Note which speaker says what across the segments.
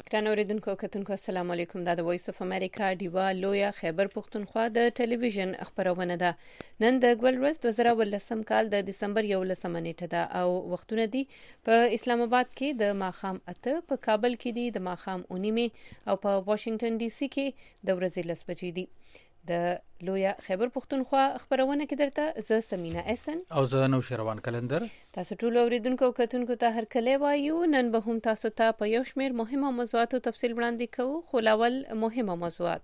Speaker 1: ګران اوریدونکو کتونکو السلام علیکم. دا د وایس اف امریکا دیوا لویا خیبر پختونخوا د ټلویزیون خبرونه ده. نن د ګول ورځ 2018 کال د دسمبر 11 نیټه ده او وختونه دي په اسلام آباد کې د ماخام 8، په کابل کې دي د ماخام 9 او په واشنگټن ډي سي کې د ورځې 10 بجې دي. د لویا خیبر پختونخوا خبرونه کې درته ز سمینا احسن
Speaker 2: او زه نو شروان کلندر.
Speaker 1: تاسو ټول اوریدونکو کتونکو ته هر کله وایو. نن به هم تاسو ته په یو شمېر مهمه موضوعاتو تفصیل وړاندې کوو، خو لاول مهمه موضوعات.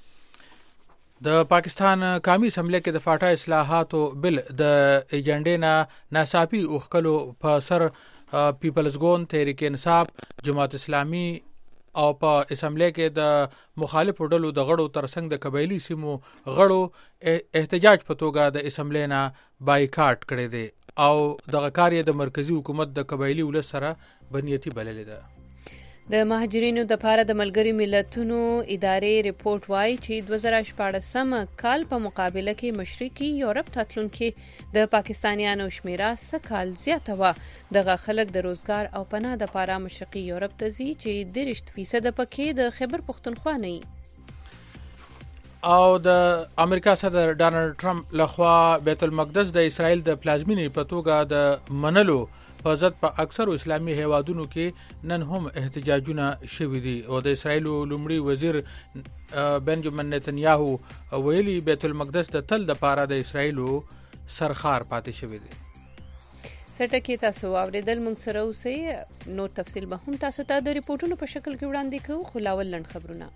Speaker 2: د پاکستان قومي اسمبلی کې د فاټا اصلاحاتو بل د ایجنډې نه ناڅاپي اوخکلو په سر پیپلز ګوند، تحریک انصاف، جماعت اسلامي او په اسمبلی کې د مخالفو ډلو د غړو ترڅنګ د قبایلی سیمو غړو احتجاج په توګه د اسمبلی نه بایکاټ کړی دی او دغه کار یې د مرکزی حکومت د قبایلی ولس سره بنیتی بللی ده.
Speaker 1: د مهاجرینو د پاره د ملګری ملتونو ادارې ریپورت وایي چې 2014 کال په مقابله کې مشرقي یورپ تاتلونکي د پاکستانیانو شمیره سکال زیاته و. دغه خلک د روزګار او پناه د پاره مشرقي یورپ ته ځي چې 30% پکې د خیبر پختونخوا نه
Speaker 2: او د امریکا صدر ډانلډ ټرمپ لخوا بیت المقدس د اسرائیل د پلازمینې په توګه د منلو په ضد په اکثرو اسلامي هیوادونو کې نن هم احتجاجونه شوي دي او د اسرائیل لومړي وزیر بنجامین نتنیاهو ویلي بیت المقدس د تل د پاره د اسرائیل سرخار پاتې شوی دی.
Speaker 1: سټکی تاسو اوریدل موږ سره اوسئ. نو تفصیل به هم تاسو ته د ریپورتونو په شکل کې وړاندې کوو، خو لاول لنډ خبرونه.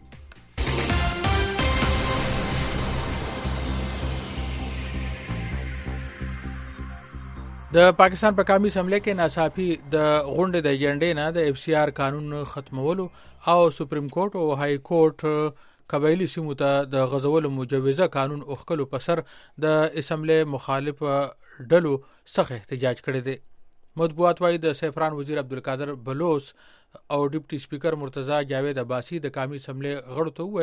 Speaker 2: د پاکستان په قومي اسمبلی کې ناڅاپي د غونډې د ایجنډې نه د FCR قانون ختمولو او سپریم کورټ او های کورټ قبایلی سیمو ته د غزولو مجوزه قانون اوخکلو په سر د اسمبلی مخالف ډلو څخه احتجاج کړی دی. مطبوعات وايي د سیفران وزیر عبدالقادر بلوچ او ډیپټي سپیکر مرتضی جاوید عباسی د قومي اسمبلی غړو ته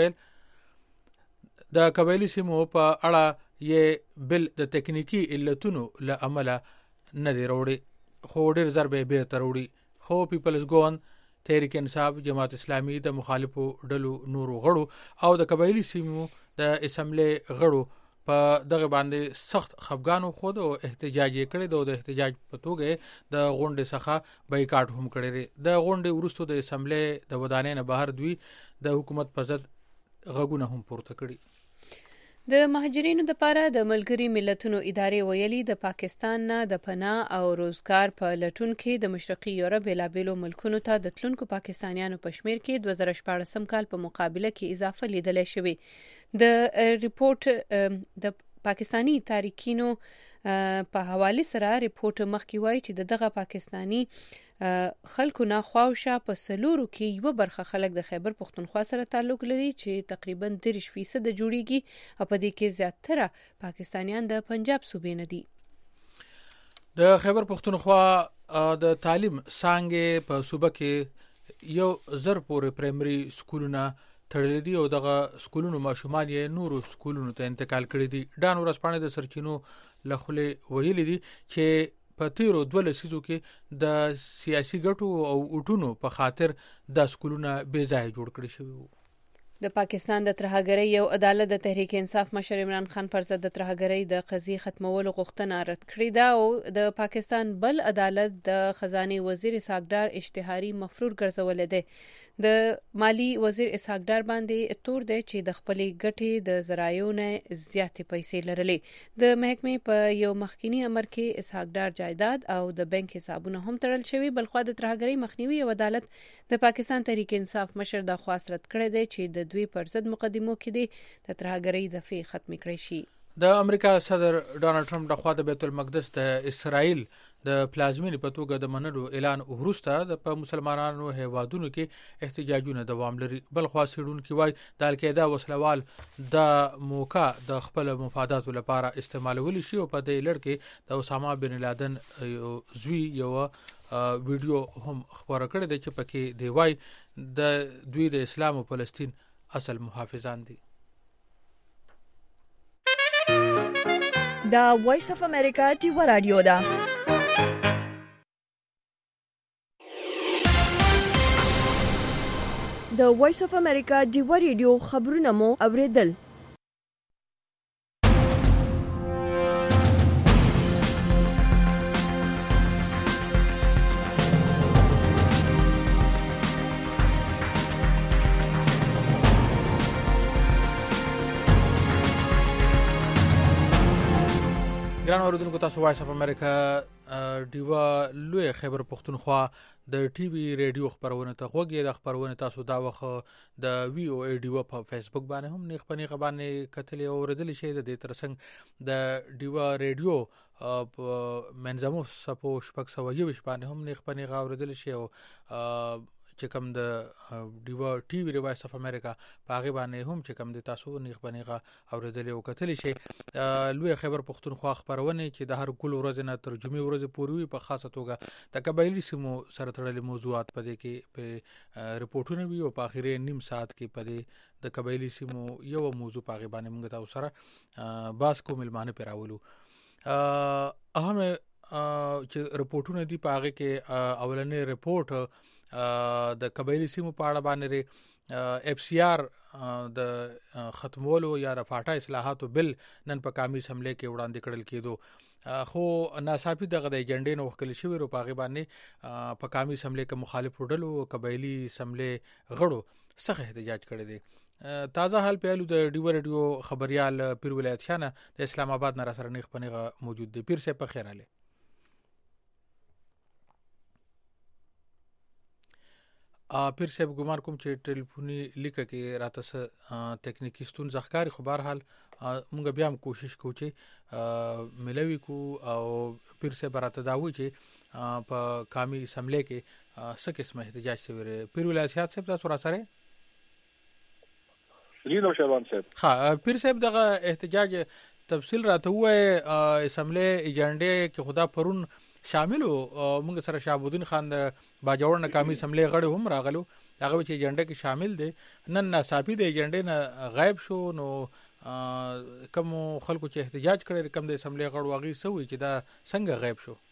Speaker 2: وویل د قبایلی سیمو په اړه یې بل د تکنیکی علتونو له عمله نه دی وروړي، خو ډېر زر به بیرته وروړي. خو پیپلز ګوند، تحریک انصاف، جماعت اسلامي د مخالفو ډلو نورو غړو او د قبایلی سیمو د اسمبلی غړو په دغه باندې سخت خفګان خود او احتجاج کړي او د احتجاج په توګه د غونډې څخه بایکاټ هم کړی دی. د غونډې وروسته د اسمبلی د ودانۍ نه بهر دوی د حکومت په ضد غږونه هم پورته کړي.
Speaker 1: د مهاجرینو د پاره د ملګری ملتونو ادارې ویلي د پاکستان نه د پناه او روزګار په لټون کې د مشرقي یورپ بېلابېلو ملکونو ته د تلونکو پاکستانیانو په شمیر کې 2014 کال په مقابله کې اضافه لیدل شوې. د ریپورت د پاکستانی تاریخینو په حواله سره ریپورت مخکې وایي چې دغه پاکستانی خلکو نه خواوشا په سلورو کې یو برخه خلک د خیبر پختونخوا سره تعلق لري چې تقریبا 30% جوړیږي او په دې کې زیاتره پاکستانیان د پنجاب صوبې نه دي.
Speaker 2: د خیبر پختونخوا د تعلیم څانګې په صوبه کې یو زر پورې پرایمري سکولونه تړلې دي او دغه سکولونو ماشومان یې نورو سکولونو ته انتقال کړي دي. ډان ورځپاڼې د سرچینو لخلې ویلي دي چې په تیرو 2 لسیزو کې د سیاسي ګټو او اوټونو په خاطر د سکولونه بې ځای جوړ کړي شوی وو.
Speaker 1: د پاکستان د ترهګرۍ یو عدالت د تحریک انصاف مشر عمران خان پر ضد د ترهګرۍ د قضیې ختمولو غوښتنه رد کړې ده او د پاکستان بل عدالت د خزانه وزیر اسحاق ډار اشتهاري مفرور ګرځول دی. د مالی وزیر اسحاق ډار باندې تور دی چې د خپلې ګټې د ذرایعو نه زیاتې پیسې لرلې. د محکمې په یو مخکینی امر کې اسحاق ډار جایداد او د بانک حسابونه هم تړل شوي. بلخوا د ترهګرۍ مخنیوي او عدالت د پاکستان تحریک انصاف مشر د خواست رد کړی دی چې د دوی پر ضد مقدمو کې دي د ترهګرۍ دفعې ختم کړي شي.
Speaker 2: د امریکا صدر ډانلډ ټرمپ لخوا د بیت المقدس د اسرائیل د پلازمینې په توګه د منلو اعلان وروسته د مسلمانانو هیوادونو کې احتجاجونه دوام لري. بل خوا څېړونکي وایي د القاعده وسلوال د موقع د خپل مفاداتو لپاره استعمالولی شي او په دې لړ کې د اسامه بن لادن زوی یو ویډیو هم خبره کړې ده چې پکې دی وایي د دوی د اسلام او فلسطین اصل محافظان دي.
Speaker 3: دا وایس اف امریکا ټیوا رادیو ده. د وایس اف امریکا ډیوا ریډیو خبرونه مو اوریدل.
Speaker 2: ګران اوریدونکو تاسو وایس اف امریکا ډیوا لوی خیبر پختونخوا د ټي وي ریډیو خبرونه ته غوږی د خبرونه تاسو دا وخت د وی او ای ډیوا په فیسبوک باندې هم نیخ پنی غبانې کتل او اوریدل شي د دې ترڅنګ د ډیوا ریډیو په منځمو سپو شپږ سو یو باندې هم نیخ پنی غا اوریدل شي او چې کوم د ډیوا ټي وی وایس اف امریکا پاغه باندې هم چې کوم د تاسو نیخ بنیغه اوریدل او کتل شي لوی خبر پختونخوا خبرونه چې د هر ګل ورځ نه ترجمه ورځ پوری په خاصه توګه د قبایلی سیمو سره تړلې موضوعات پدې کې په رپورټونه وی او په اخیری نیم ساعت کې پدې د قبایلی سیمو یو موضوع پاغه باندې موږ تاسو سره باس کو ملمانه پیراولو اهم چې رپورټونه دی پاغه کې اولنې رپورټ د قبایلی سیمو په اړه باندې اف سی آر د ختمولو یا د فاټا اصلاحاتو بل نن په قومي اسمبلی کې وړاندې کړل کېدو خو ناصافي دغه د ایجنډې نو وکړل شوی رو پاغه باندې په قومي اسمبلی کې مخالف وډلو قبایلی اسمبلی غړو سخت احتجاج کړی دی. تازه حال پیالو د ډیو ریډیو خبريال پیر ولایت شانه د اسلام آباد نه سره نیخ پنیغه موجود دی. پیر صاحب په خیر علي. پیر صاحب ګمان کوم چې ټلیفوني لیکه کې راته س ټیکنیکی ستون ځخکاری خو بهر حال موږ بیا هم کوشش کوو چې ملوي کو او پیر صاحب راته دا وایي چې په قومي اسمبلی کې څه قسمه احتجاج شوی. پیر ولایت صاحب تاسو را سره
Speaker 4: جی نو شروان صاحب
Speaker 2: ها پیر صاحب دغه احتجاج تفصیل راته وایي اسمبلی ایجنډې کې خدا پرون شامل او موږ سره شهابالدین خان د باجوړ ناکامي سملې غړي هم راغلو هغه چې ایجنډا کې شامل دي نن ناصافي د ایجنډې نه غایب شو نو کوم خلکو چې احتجاج کړي کوم د سملې غړو واغې سوي چې دا څنګه غایب شو.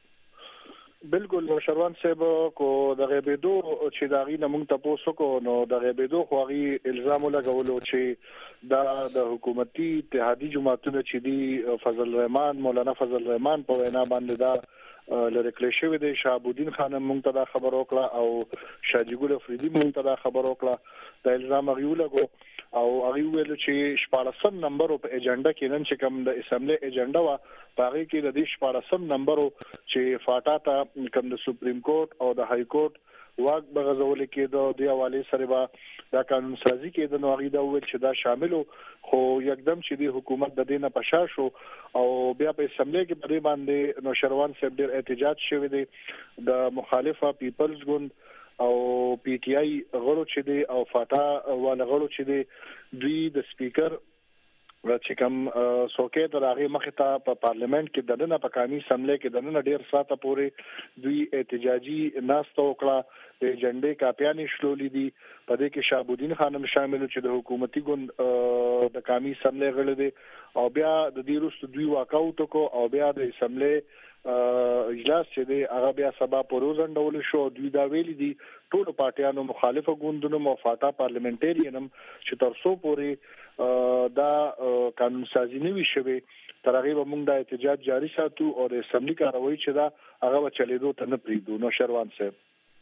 Speaker 4: بالکل نو شروان صاحب کو د غیبېدو چې دا غي نمونږ تاسو کو نو د غیبېدو خو غي الزام لګولو چې دا د حکومتي اتحادی جماعتونو چې دی فضل الرحمن مولانا فضل الرحمن په وینا باندې دا لریکل شوی دی. شهابالدین خان مونږ ته دا خبر وکړه او شاجی ګل افریدی مونږ ته دا خبر وکړه د الزام غیو لګو او هغه ویل چې 14 نمبر په ایجنډا کې نن چې کوم د اسمبلی ایجنډا وا پاره کې د 14 نمبر چې فاټا ته کوم د سپریم کورټ او د های کورټ واک بغزول کې د حواله سره با دا قانون سازي کې د نوغي دا ویل چې دا شامل خو یکدم چې د حکومت د دینه پشا شو او بیا په اسمبلی کې په باندې نو شروان صاحب ډیر احتجاج شوی دی د مخالفه پیپلز ګوند او پی ټی آی غړو چې دی او فاټا ولا غړو چې دی دوی د سپیکر چې کوم سوکې تر هغه مخه ته په پارلیمنت کې دنه په قومي اسمبلی کې دنه ډیر ساته پورې دوی احتجاجي ناستو وکړه د ایجنډې کاپیانې شلولې دي په دې کې شهابالدین خانم شامل چې د حکومتي ګوند د قومي اسمبلی غړي دي او بیا د دې وروسته دوی واکاوټ کو او بیا د اسمبلی اجلاس چې دی هغه بیا سبا پروزن ډول شو دوی دا ویلي دي ټول پارټیانو مخالفه ګوندونو مفاتا پارلیمنټریانم چې تر څو پورې دا قانون سازي نه وي شوی تر هغه موږ د احتجاج جاری ساتو او د اسمبلی کاروي چې دا هغه چلیدو ته نه پریدو. نو شروان صاحب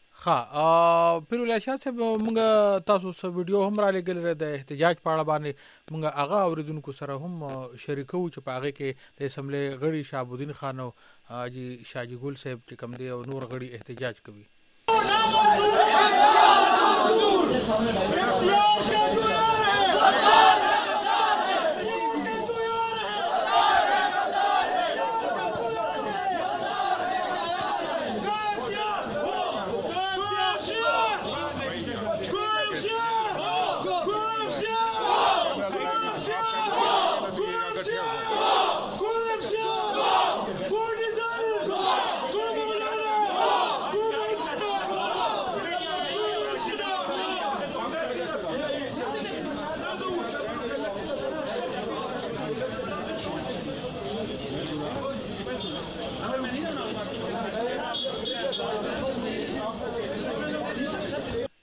Speaker 2: ها پیر ولایت صاحب موږ تاسو سره ویډیو هم را لګل د احتجاج په اړه باندې موږ هغه اوریدونکو سره هم شریکو چې په هغه کې د اسمبلی غړي شهابالدین خان او حاجی شاجی ګل صاحب چې کوم دی او نور غړي احتجاج کوي.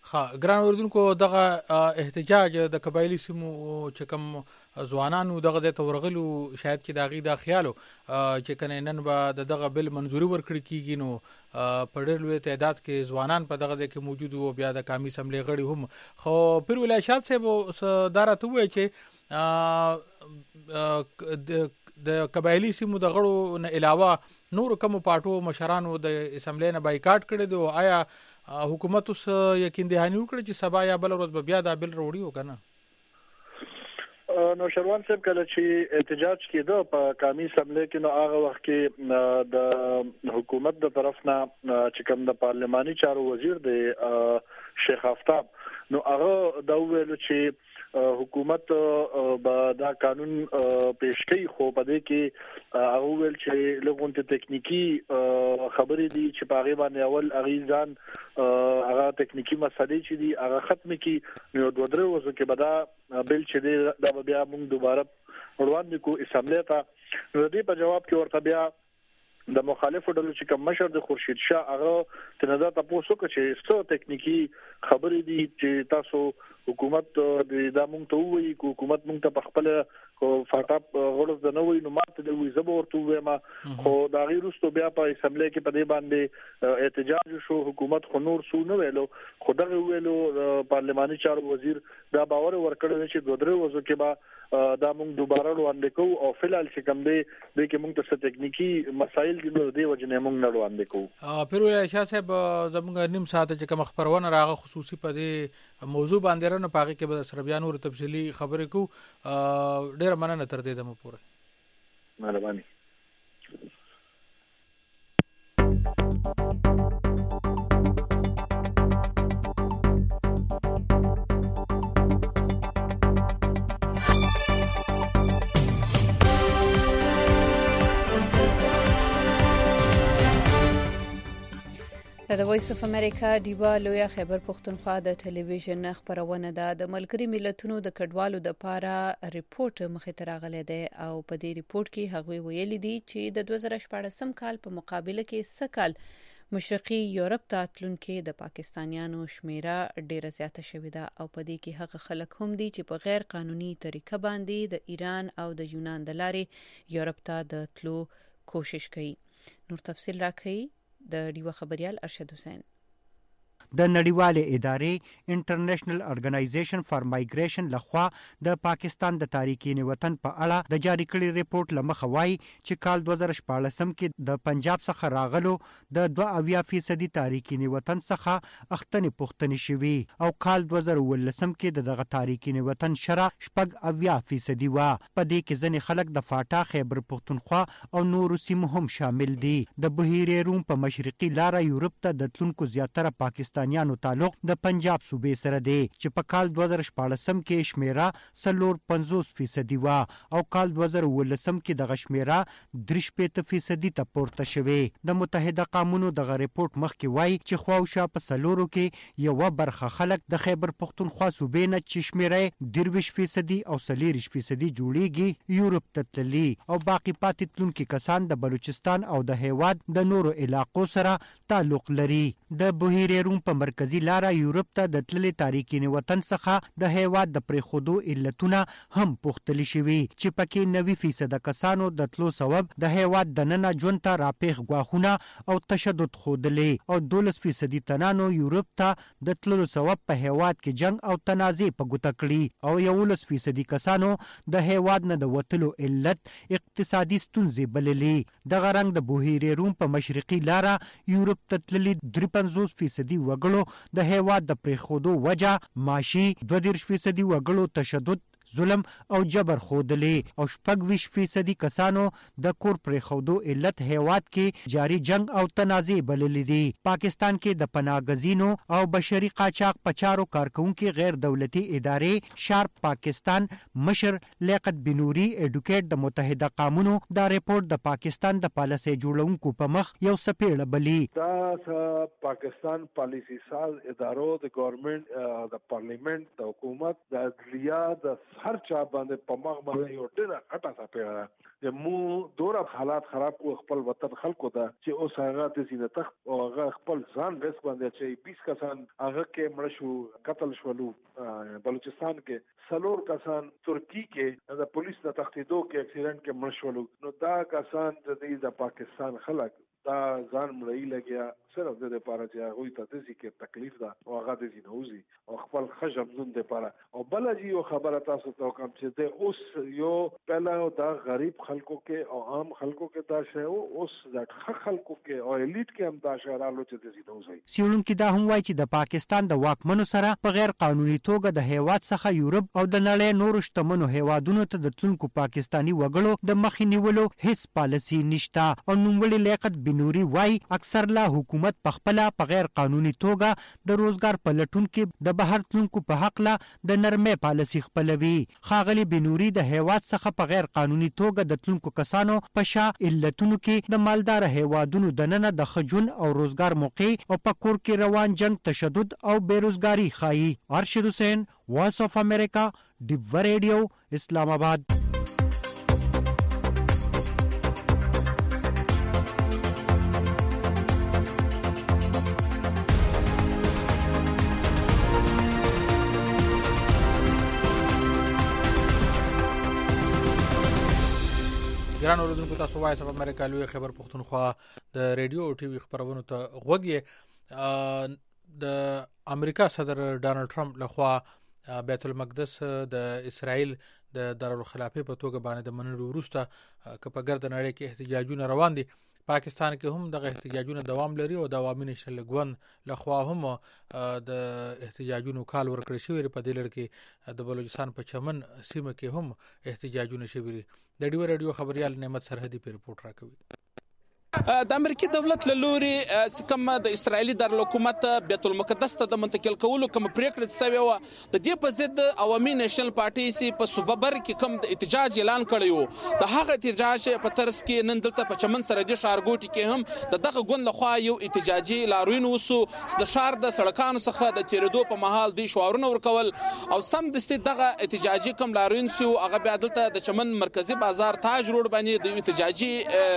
Speaker 2: ګران اوردونکو دغه احتجاج د قبایلی سیمو چې کوم ځوانانو دغه ځای ته ورغلو شاید چې داغي دا خیالو چې کنه نن به دغه بل منځوري ورکړي کیږي نو په ډېر لوی تعداد کې ځوانان په دغه ځای کې موجود وو بیا د قومي اسمبلی غړي هم خو پیر ولای شاد صاحب دارته وای چې د قبایلی سیمو د غړو نه علاوه نور کوم پارټو مشرانو د اسمبلی نه بایکاټ کړي دي او آیا حکومت اوس یقین دهانی وکړي چې سبا یا بل ورځ به بیا دا بل وروړي وکنه
Speaker 4: نو شروان صاحب کله چې احتجاج کېده په قومي اسمبلی کې نو هغه وخت کې د حکومت د طرف نه چې کوم د پارلماني چارو وزیر دی شیخ آفتاب نو هغه دا ویل چې حکومت به دا قانون پیش کوي خو په دې کې هغه ویل چې لغونته تکنیکی خبرې دي چې په هغه باندې اول اغیزان هغه تکنیکی مسلې چې دي هغه ختم کی نو دوه درې ورځې کې به دا بل چې دی دا بیا موږ دوباره وړاندې کو اسمبلی ته نو دې په جواب کې ورته بیا د مخالفو ډلو چې کوم مشر د خورشید شاه هغه تنظا تاسو کو چې څو تکنیکی خبرې دي چې تاسو حکومت د دامن ته وایي حکومت مونږ ته خپل فاټاپ غوړز د نوې نو ماته د وی زبر ورته وایم خو دا غیر واستو بیا په اسمبلی کې په دې باندې احتجاج شو حکومت خو نور سو نه ویلو خو دغه ویلو پارلماني چارو وزیر دا باور ورکړل چې دوه درې ورځې کې با دا مونږ دوباره وړاندې کوو او فلحال چې کوم دی د کې مونږ ته تکنیکی مسایل دي نو د وجنه مونږ نه وړاندې کوو
Speaker 2: پیرو شاه صاحب زموږ نیم ساعت چې کوم خبرونه راغه خصوصي په دې موضوع باندې نه پاګه کې به سره بیا نور تفصیلی خبرې کو ډېر مننه تر دې دمو پوره
Speaker 4: مهرباني
Speaker 1: د وایس اف امریکا دیوا لویا خیبر پختونخوا د ټلویزیون خبرونه ده د ملګری ملتونو د کډوالو د پاره ریپورت مخې ته راغلی دی او په دې ریپورت کې هغه ویلي دي چې د 2014 کال په مقابله کې سکال مشرقي یورپ ته تلونکي د پاکستانیانو شمیره ډیره زیاته شوې ده او په دې کې هغه خلک هم دي چې په غیر قانوني طریقه باندې د ایران او د یونان د لارې یورپ ته د تلو کوشش کوي نور تفصیل راکړي د ډیوا خبريال ارشد حسین
Speaker 5: د نړیوالې ادارې انټرنیشنل ارګنایزیشن فار مایګریشن لخوا د پاکستان د تارکین وطن په اړه د جاری کړي ریپورت لمخه وایي چې کال 2014 کې د پنجاب څخه راغلو د 22% تارکین وطن څخه اختنې پختنې شوي او کال 2019 کې دغه تارکین وطن شرح 80% و په دې کې ځنې خلک د فاټا خیبر پختونخوا او نورو سیمو هم شامل دي د بحیرې روم په مشرقي لار یورپ ته د تلونکو زیاتره پاکستانیانو تعلق د پنجاب صوبې سره دی چې په کال 2014 کې شمیره 50% و او کال 2019 کې دغه شمیره 3% ته پورته شوه د متحده قومونو دغه ریپورت مخکې وایي چې خواوشا په سلورو کې یو برخه خلک د خیبر پختونخوا صوبې نه چې شمیره 23% او 40% جوړیږي یورپ ته تللي او باقی پاتې تلونکي کسان د بلوچستان او د هیواد د نورو علاقو سره تعلق لري د بحیرې روم په مرکزی لار یورپ ته د تللي تارکین وطن څخه د هیواد د پریخودو علتونه هم پوښتل شوي چې پکې 90% کسانو د تلو سبب د هیواد د ننه ژوند ته راپیښ غواخونه او تشدد خودلې او 12% تنانو یورپ ته د تللو سبب په هیواد کې جنگ او تنازع په ګوته کړي او 11% کسانو د هیواد نه د وتلو علت اقتصادي ستونزې بللې د غرنګ د بحیرې روم په مشرقي لار یورپ ته تللي 53% وګړو د هیواد د پریخودو وجه معاشي 22% وګړو تشدد ظلم او جبر خودلې او 24% کسانو د کور پرخودو علت هیواد کې جاری جنگ او تنازع بللې دي پاکستان کې د پناهګزینو او بشري قاچاق پچارو کارکونکو غیر دولتي ادارې شارپ پاکستان مشر لیاقت بنوري اډوکیټ د متحده قومونو دا ریپورت د پاکستان د پالیسي جوړونکو په مخ یو سپېړه بلی
Speaker 6: دا پاکستان پالیسي ساز ادارو د ګورنمنت د پارلیمنت د حکومت د عدلیه د هر چا باندې په مغ باندې یو ډېر اټا تا پیغا چې مو دورا حالات خراب کو خپل وطن خلکو ته چې اوس هغه د سینې تخت او هغه خپل ځان رس باندې چې 20 کسان هغه کې مړ شو قتل شولو بلوچستان کې سلور کسان ترکی کې د پولیس د تختیدو کې اکسیډنټ کې مړ شولو نو دا کسان د پاکستان خلک دا ځان مړی لګیا صرف د لپاره چې هغه ته د ذکر تکلیف ده او هغه د زینوزي او خپل خشم زون د لپاره او بل جی یو خبره تاسو ته کوم چې د اوس یو پهلا دا غریب خلکو کې او عام خلکو کې دا شی او اوس د خلکو کې او الیټ کې هم دا شهرالو چې د زینوزي
Speaker 5: سیولونکو دا هم وایي چې د پاکستان د واکمنو سره په غیر قانوني توګه د هیواد څخه یورپ او د نړۍ نورو شتمنو هیوادونو ته د تلونکو پاکستانی وګړو د مخې نیولو هیڅ پالیسي نشته او نوموړي لیاقت بنوري وایي اکثر لا حکومت په خپل په غیر قانوني توګه د روزګار په لټون کې د بهر تلونکو په حق لا د نرمه پالیسي خپلوي. خاغلی بنوري د هیواد څخه په غیر قانوني توګه د تلونکو کسانو په شا علتونو کې د مالدار هیوادونو دننه د خجون او روزګار موقع او په کور کې روان جنگ تشدد او بیروزګاری خایي. ارشد حسین، وایس اف امریکا، ډیو ریډیو، اسلام آباد.
Speaker 2: ګران اوریدونکو تاسو وایس اف امریکا لوی خبر پښتونخوا د ریډیو او ټي وي خبرونو ته غوږی. د امریکا صدر ډانلډ ټرمپ لخوا بیت المقدس د اسرائیل د دارالخلافه په توګه باندې د منلو وروسته په ګرد نړۍ کې احتجاجونه روان دي. پاکستان کې هم دغه احتجاجونه دوام لري او د عوامي نشل ګوند لخوا هم د احتجاجونو کال ورکړی شوی په دې لړ کې د بلوچستان په چمن سیمه کې هم احتجاجونه شوي. د ډیو ریډیو خبريال نعمت سرحدي په رپورت راکوي.
Speaker 7: د امریکای دولت له لوري کوم د اسرایلی دارالحکومت بیت المقدس ته د منتقل کولو کوم پریکړه شوی و د دې په ضد عوامي نېشنل پارټي سي په صوببر کې کوم د احتجاج اعلان کړی و. د هغه احتجاج په ترڅ کې نن دلته په چمن سره د شارګوټي کې هم د دغه ګوند لخوا یو احتجاجي لاروین وسو د شار د سړکانو څخه د تیرېدو په محل د شعارونه ورکول او سم د ست دغه احتجاجي کوم لاروین سو هغه بیا دلته د چمن مرکزی بازار تاج روډ باندې د احتجاجي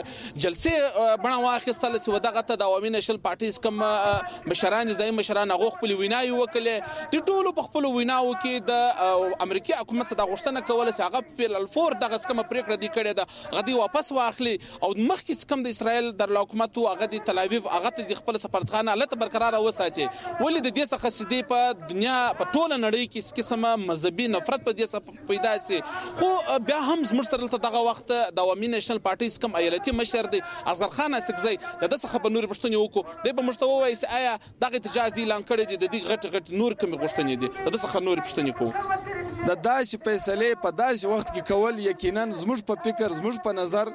Speaker 7: جلسه بڼه واخیستل چې ودغه ته د عوامي نېشنل پارټیز کوم مشران ځای مشران هغه خپل ویناوي وکړي. د ټولو په خپل ویناو کې د امریکای حکومت څخه غوښتنه کوله چې هغه په الفور دغه کوم پریکړه دی کړې ده غدي واپس واخلي او مخکې کوم د اسرائیل د حکومت هغه د تل ابیب هغه د خپل سفارتخانه حالت برقرار وساتي. ولې د دې څخه سدي په دنیا په ټوله نړۍ کې قسمه مذهبي نفرت په دې څخه پیدا سي. خو بیا هم زموږ سره دغه وخت د عوامي نېشنل پارټیز کوم ایالتي مشر دی اصغر خان سکزی د څخه په نور پښتني وکړو د به مشتوي وایي آیا دغه احتجاج دی اعلان کړی دی د دې غټ نور کوم غوښتنې دي د څخه نور پښتني کو
Speaker 8: د داسې فیصله په داسې وخت کې کول یقینا زموږ په فکر زموږ په نظر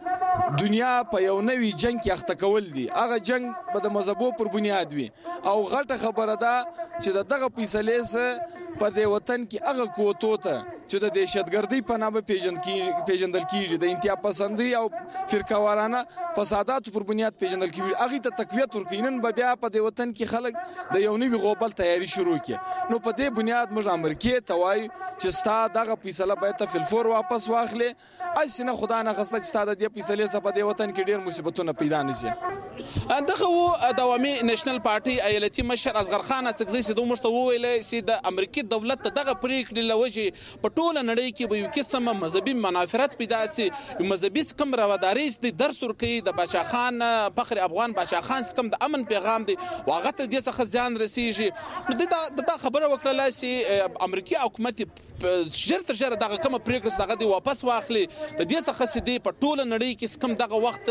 Speaker 8: دنیا په یو نوی جنگ کې اخته کول دي. هغه جنگ به د مذهبو پر بنیاد وي او غټه خبره ده چې دغه فیصله سه په دې وطن کې هغه کوتو ته چې د دهشتګردۍ په نامه پیژندل کیږي د انتها پسندي او فرقوارانه فسادات پر بنیاد پیژندل کیږي هغه ته تقویت ورکینن به بیا په دې وطن کې خلک د یو نوی غوبل تیاری شروع کړي. نو په دې بنیاد موږ امریکای ته وایو چې ستا دغه فیصله باید ته فلفور واپس واخلي. اسنه خدا نه خسته چې ستا د دې فیصله سره په دې وطن کې ډیر مصیبتونه پیدا نشي.
Speaker 7: دغه و د عوامي نېشنل پارټي ایالتي مشر اصغر خان سکزی سیدو مشته ویل چې د امریکای دولت دغه پریکړه لوجه په ټوله نړۍ کې به یو قسمه مذهبي منافرت پیدا سي. یو مذهبي کوم رواداري د درس ورکړي د بادشاہ خان فخر افغان بادشاہ خان کوم د امن پیغام دی واغه ته د څخه ځان رسیږي. نو دا خبره وکړه چې امریکای حکومت ژر تر ژره دغه کوم پریکړه دغه دی واپس واخلي. د دې څخه سدي په ټوله نړۍ کې کوم دغه وخت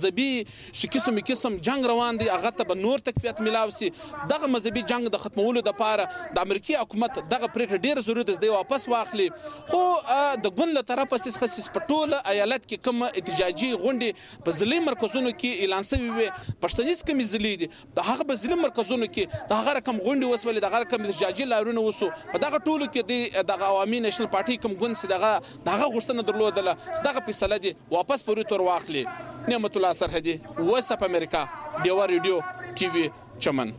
Speaker 7: مذهبي قسم جنگ روان دی هغه ته به نور تکفیت ملاو سي. دغه مذهبي جنگ د ختمولو د پاره د امریکای حکومت دغه پریکړه ډیر ضروري ده واپس واخلي. خو د ګوند له طرفه سیس په ټوله ایالت کې کوم احتجاجي غونډې په ځلې مرکزونو کې اعلان شوی وي پښتنیز کوم ځلې دي د هغه په ځلې مرکزونو کې د هغه رقم غونډې وسولې د هغه کوم احتجاجي لارونه وسو په دغه ټولو کې د عوامي نېشنل پارټي کوم ګوند سي دغه غوښتنه درلودله دغه فیصله دي واپس پوری تور واخلي. نعمت الله سرحدي وایس اف امریکا ډیو ریډیو ټي وي چمن.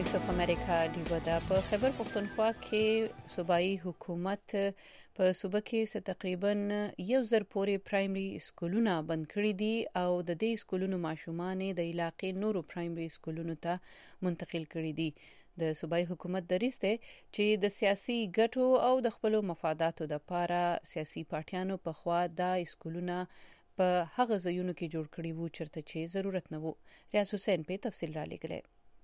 Speaker 1: وایس اف امریکا ډیو ده په خیبر پختونخوا کې صوبایي حکومت په صوبه کې تقریبا 1000 پورې پرایمري سکولونه بند کړي دي او د دې سکولونو ماشومان د علاقې نورو پرایمري سکولونو ته منتقل کړي دي. د صوبایي حکومت دریځ دی چې د سیاسي ګټو او د خپل مفاداتو لپاره سیاسي پارټیانو په خوا د سکولونه په هغه ځایونو کې جوړ کړي وو چرته چې ضرورت نه وو. ریاض حسین په تفصیل را لګلې.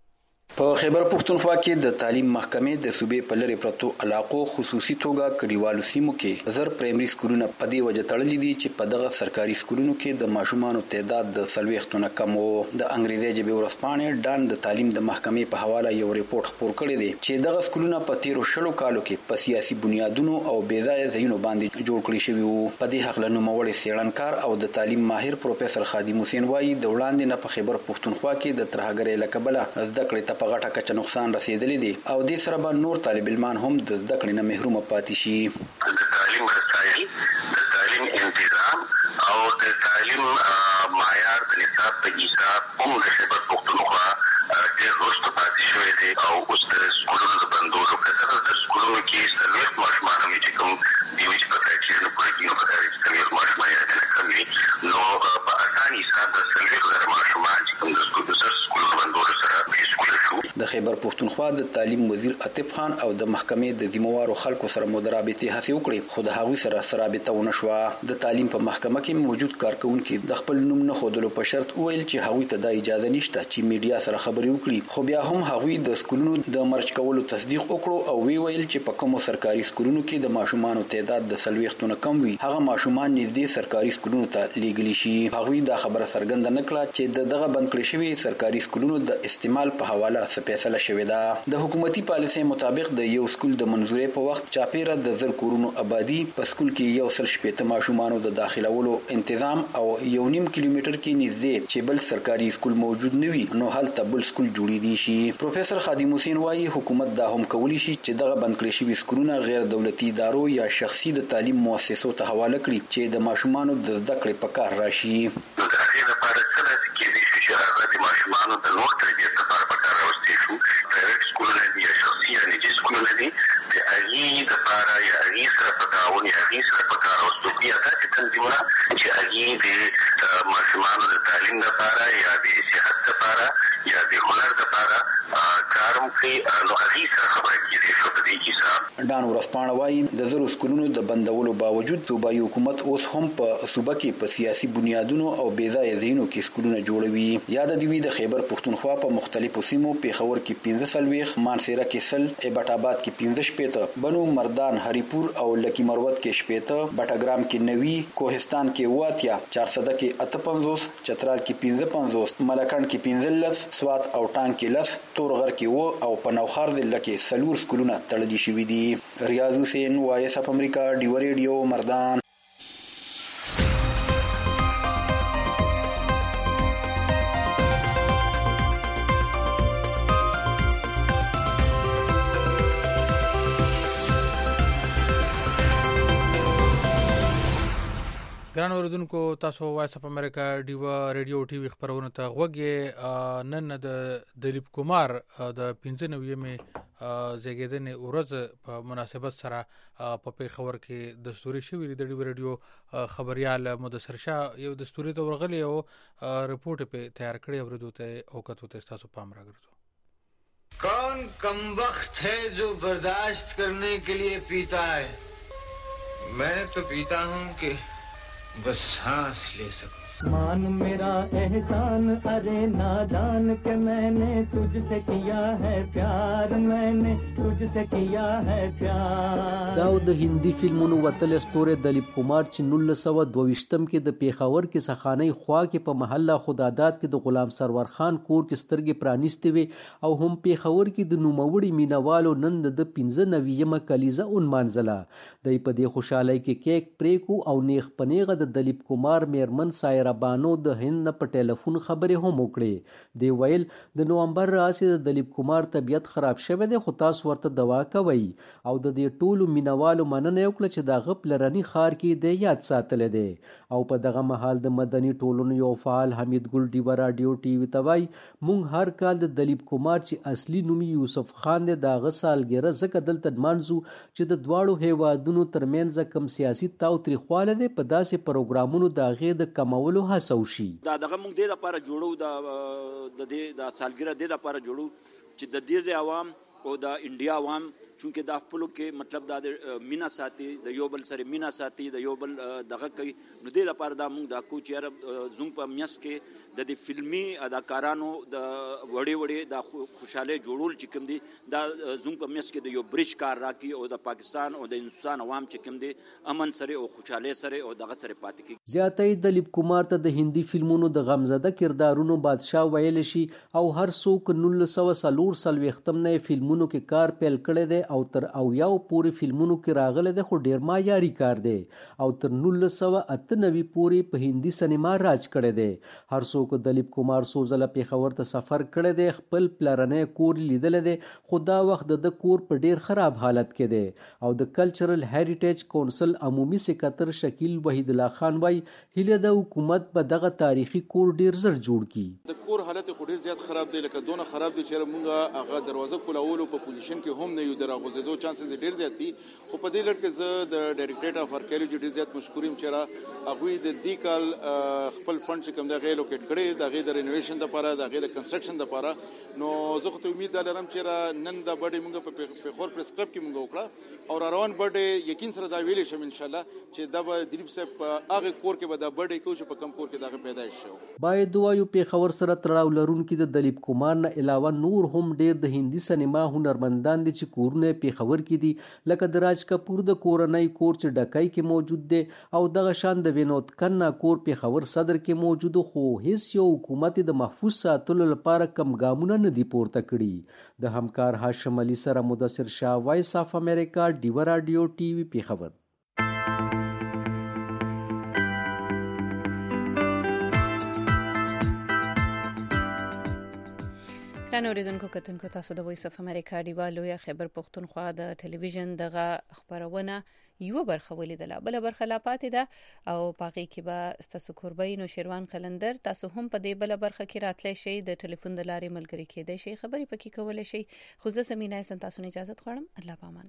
Speaker 9: په خیبر پختونخوا کې د تعلیم محکمې د صوبې په لری پرتو علاقو خصوصي توګه کډیوالو سیمو کې زر پرایمري سکولونه په دې وجه تړلې دي چې په دغه سرکاري سکولونو کې د ماشومانو تعداد د 40 کم وو. د انګریزي ژبې ورځپاڼې ډان د تعلیم د محکمې په حواله یو ریپورت خپور کړی دی چې دغه سکولونه په 13 کالو کې په سیاسي بنیادونو او بې ځایه ځایونو باندې جوړ کړي شوی وو. په دې حق له نوموړي څېړنکار او د تعلیم ماهر پروفیسور خادم حسین وایي د وړاندې نه په خیبر پختونخوا کې د ترهګرۍ لکبله زده کړې ته په غټه کچه نقصان رسیدلی دی او دې سره به نور طالب علمان هم د زده کړې نه محروم پاتې شي.
Speaker 10: د تعلیم رسایي، د تعلیم تنظیم او د تعلیم معیار د نصاب په حساب هم د خیبر پختونخوا ډېر وروسته پاتې شوی دی او اوس د سکولونو د بندولو کچه د سکولونو کې 40 ماشومان هم چې کوم د یوې کرایټیریا نه پوره کېږي نو په کار کې 40 ماشومان یې نه کم وي نو په اسانۍ سره د 40 ماشومان چې کوم د سکولونو بندولو سره بېسکوله شو.
Speaker 9: د خیبر پختونخوا د تعلیم وزیر عاطف خان او د محکمې د ذمہوارو خلکو سره مدرابطې هڅې وکړې خو د هغوی سره سرابطه ونه شوه. د تعلیم په محکمه کې موجود کارکونکي د خپل نوم نه ښودلو په شرط وویل چې هغوی ته د اجازه نشته چې میډیا سره خبرې وکړي خو بیا هم هغوی د سکولونو د مرج کولو تصدیق وکړو او ویل چې په کومو سرکاري سکولونو کې د ماشومانو تعداد د 40 کم وي هغه ماشومان نږدې سرکاري سکولونو ته لیږلي شي. هغوی دا خبره څرګنده نه کړه چې دغه بند کړي شوی سرکاري سکولونو د استعمال په حواله فیصله شوې ده. د حکومتي پالیسۍ مطابق د یو سکول د منظورې په وخت چاپیره د زر کورونو آبادی په سکول کې 180 ماشومانو د داخلولو تنظیم او 1.5 کیلومتر کې نږدې چې بل سرکاري سکول موجود نه وي نو هلته بل سکول جوړې دي شي. پروفیسور خادم حسین وایي حکومت دا هم کولی شي چې دغه بند کړي شوی سکولونه غیر دولتي ادارو یا شخصي د تعلیم مؤسسو ته حواله کړي چې د ماشومانو د زده کړې په کار راشي.
Speaker 10: د هغې لپاره څه کې دي چې هغه د ماشومانو د نور تربیت لپاره په کار راوستي شو. پرایویټ سکولونه دي یا شخصي یا نجي سکولونه دي د هغې لپاره یا هغې سره په تعاون یا هغې سره په کار راوستو کې یا داسې تنظیمونه چې هغې د ماشومانو د تعلیم لپاره یا د صحت لپاره یا د هنر لپاره کار هم کوي نو هغې سره خبرې کېدای شو په دې حساب.
Speaker 9: ډان ورځپاڼه وایي د زرو سکولونو د بندولو باوجود صوبایي حکومت اوس هم په صوبه کې په سیاسي بنیادونو او بې ځایه ځایونو کې سکولونه جوړوي. یاد دی وی د خیبر پختونخوا په مختلفو سیمو پیښور کې 15 مانسیره کې 10 ایبټ آباد کې 15 بنو مردان هریپور او لکی مروت کې 15 بټاګرام کې 9 کوهستان کې 8 400 کې 58 چترال کې 55 ملکان کې 15 سوات او ټانګ کې 10 تورغر کې او په نوخار د لکه سلور سکولونه تړلي شوي دي. ریاض حسین وایس اف امریکا ډیو ریډیو مردان.
Speaker 2: ګران اوریدونکو تاسو وایس اف امریکا ډیو ریډیو ټي وی خبرونه ته غوږی. نن د دلیپ کمار د 95مې زیږیدنې ورځ په مناسبت سره په پیښور کې دستوري شوی د ډیو ریډیو خبريال مدثر شاه یو دستوري ته ورغلی او رپورټ په تیار کړی اوریدو ته او کتو ته تاسو پام راګرځو.
Speaker 11: कौन कम वक्त है जो बर्दाश्त करने के लिए पीता है मैं तो पीता हूँ कि बस सांस ले सकूं.
Speaker 12: मान मेरा एहसान अरे नादान के मैंने तुझसे किया है प्यार मैंने तुझसे किया है प्यार.
Speaker 13: دا د هندي فلمونو وتل ستوره دلیپ کمار چې 1922 کې د پیښور کې سخاني خوا کې په محله خدادات کې د غلام سرور خان کور کې سترګې پرانیستې وي او هم پیښور کې د نوموړي مینوالو نن د 95مه کلیزه اون مانځله. د په دې خوشحالي کې کیک پریکو او نیغ پنیغه د دلیپ کمار میرمن سایرا بانو د هند په ټلیفون خبرې هم وکړې. دی ویل د نومبر راسي د دلیپ کومار طبیعت خراب شوی دی خو تاسو ورته دوا کوئ او د دې ټولو مینوالو مننه وکړه چې د هغه پلرني ښار کې د یاد ساتلی دی. او په دغه مهال د مدني ټولنو یو فعال حمید ګل ډیوه راډیو ټي وي ته وایي موږ هر کال د دلیپ کومار چې اصلي نوم یوسف خان دی د هغه سالګرده ځکه دلته لمانځو چې د دواړو هیوادونو ترمنځ کوم سیاسي تاوتریخوالی دی په داسې پروګرامونو د هغې د کمولو هڅه وشي.
Speaker 14: دا دغه موږ دې لپاره جوړو د سالګرده دې لپاره جوړو چې د دې عوام او د انډیا عوام چونکه دا خپلو کې مطلب دا د مینا ساتي د یو بل سره مینا ساتي د یو بل دغه کوي نو دې لپاره دا موږ دا کو چې زوم په میاس کې د فلمي اداکارانو د وړې د خوشاله جوړول چې کوم دي دا زوم په میاس کې د یو برج کار راکې او د پاکستان او د هندستان عوام چې کوم دي امن سره او خوشاله سره او دغه سره پاتې کی.
Speaker 13: زیاتې دلیپ کومار ته د هندي فلمونو د غمزده کردارونو بادشاه ویل شي او هر څوک 1940 نه فلمونو کې کار پیل کړی دی او تر اویاو پورې فلمونو کې راغلی دی خو ډیر معیاري کار دی او تر 1998 پورې په هندي سینما راج کړی دی. هر څوک دلیپ کومار څو ځله پیښور ته سفر کړی دی خپل پلرنی کور لیدلی دی خو دا وخت د کور په ډیر خراب حالت کې دی. او د کلچرل هیریټیج کونسل عمومي سکرټر شکیل وحید الله خان وایي هیله د حکومت په دغه تاریخي کور ډیر زر جوړ کړي.
Speaker 15: د کور حالت خو ډیر زیات خراب دی لکه دونه خراب دی چې موږ هغه دروازه کولولو په پوزیشن کې هم نه یو دراغوزیدو چانسز ډیر زیات دي. خو په دې لړ کې زه د ډایریکټریټ اف آرکیالوجي ډیر زیات مشکوریم چې هغوی د دې کال خپل فند چې کوم دی هغې لوکیټ کړی د هغې د رینوویشن دپاره د هغې د کنسټرکشن دپاره. نو زه خو ته امید دا لرم چې نن دا بډې موږ په پیښور پریس کلب کې موږ وکړه او را روان بډې یقین سره دا ویلی شم انشاءالله چې دا به دلیپ صاحب په هغې کور کې به دا بډې کوو چې په کم کور کې د هغه پیدایش شو.
Speaker 13: باید ووایو پیښور سره تړاو لرونکي د دلیپ کومار نه علاوه نور هم ډیر د هندي سینما هنرمندان دي چې کورونه پیښور کې دي لکه د راج کپور د کورنۍ کور چې ډکای کې موجود دی او دغه شان د وینود کنا کور پیښور صدر کې موجود خو هیڅ یو حکومت د محفوظ ساتلو لپاره کم ګامونه نه دي پورته کړي. د همکار هاشم علي سره مدثر شاه وایس اف امریکا ډیوه راډیو ټي وي پیښور.
Speaker 1: ګران اوریدونکو کتونکو تاسو د وایس اف امریکا ډیوه لویه خیبر پښتونخوا د ټلویزیون دغه خبرونه یو برخه ولیدله بل برخه لا پاتې ده او پاغي کې به ستاسو قربای نو شیروان قلندر تاسو هم په دې بل برخه کې راتلی شئ د ټلیفون د لارې ملګری کېدای شئ خبرې پکې کولای شئ. خو زه سمینه سم تاسو نه اجازه غواړم. الله پامان.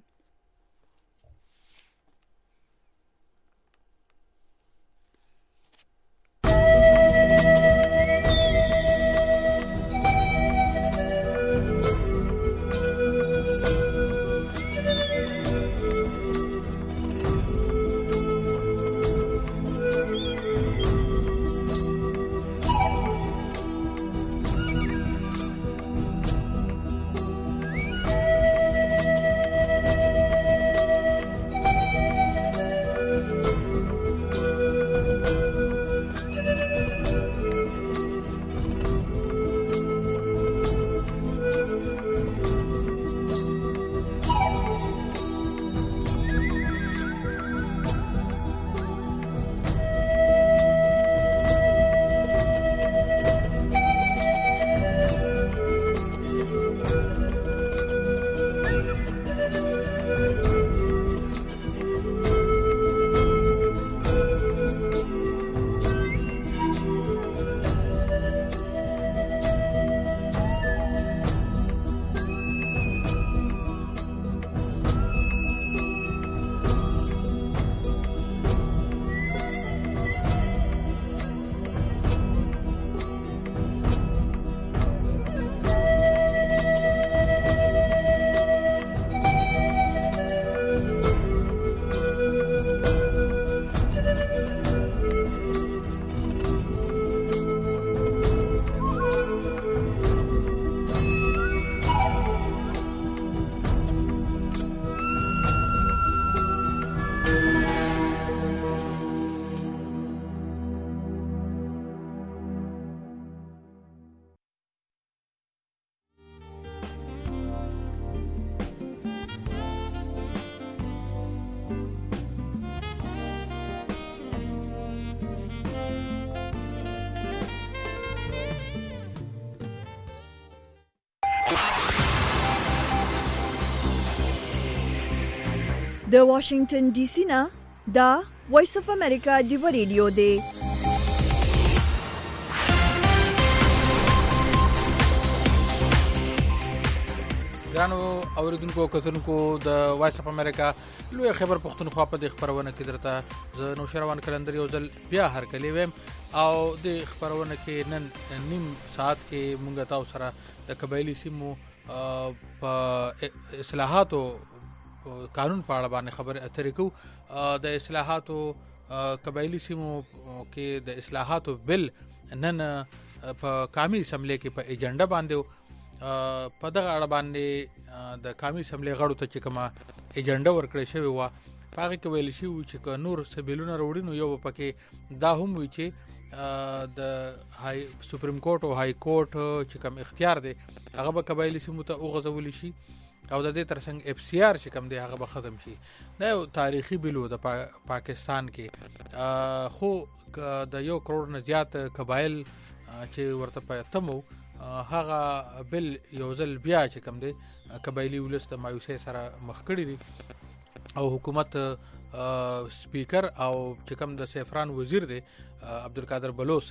Speaker 3: د واشنگټن ډي سي نه دا وایس اف امریکا ډیو ریډیو دی.
Speaker 2: ګرانو اوریدونکو کتونکو د وایس اف امریکا لوی خبر پښتونخوا په د خبرونه کې درته زه نو شروان کلندر یو ځل بیا هر کلی ویم او د خبرونه کې نن نیم ساعت کې مونږ تاسو سره د قبایلی سیمو په اصلاحاتو قانون په اړه باندې خبرې اترې کوو. د اصلاحاتو قبایلی سیمو کې د اصلاحاتو بل نن په قومي اسمبلی کې په ایجنډا باندې په دغه اړه باندې د قومي اسمبلی غړو ته چې کومه ایجنډا ورکړې شوې وه په هغې کې ویل شوي چې نور سبیلونه راوړي نو یو پکې دا هم وي چې د سپریم کورټ او های کورټ چې کوم اختیار دی هغه به قبایلي سیمو ته وغځولی شي او د دې ترڅنګ اف سی آر چې کوم دی هغه به ختم شي. دا یو تاریخي بیل و د پاکستان کې خو د 1 کروڑ نه زیات قبایل چې ورته په تمو هغه بل یو ځل بیا چې کوم دی قبایلی ولس د مایوسۍ سره مخ کړي دي او حکومت سپیکر او چې کوم د سیفران وزیر دی عبدالقادر بلوچ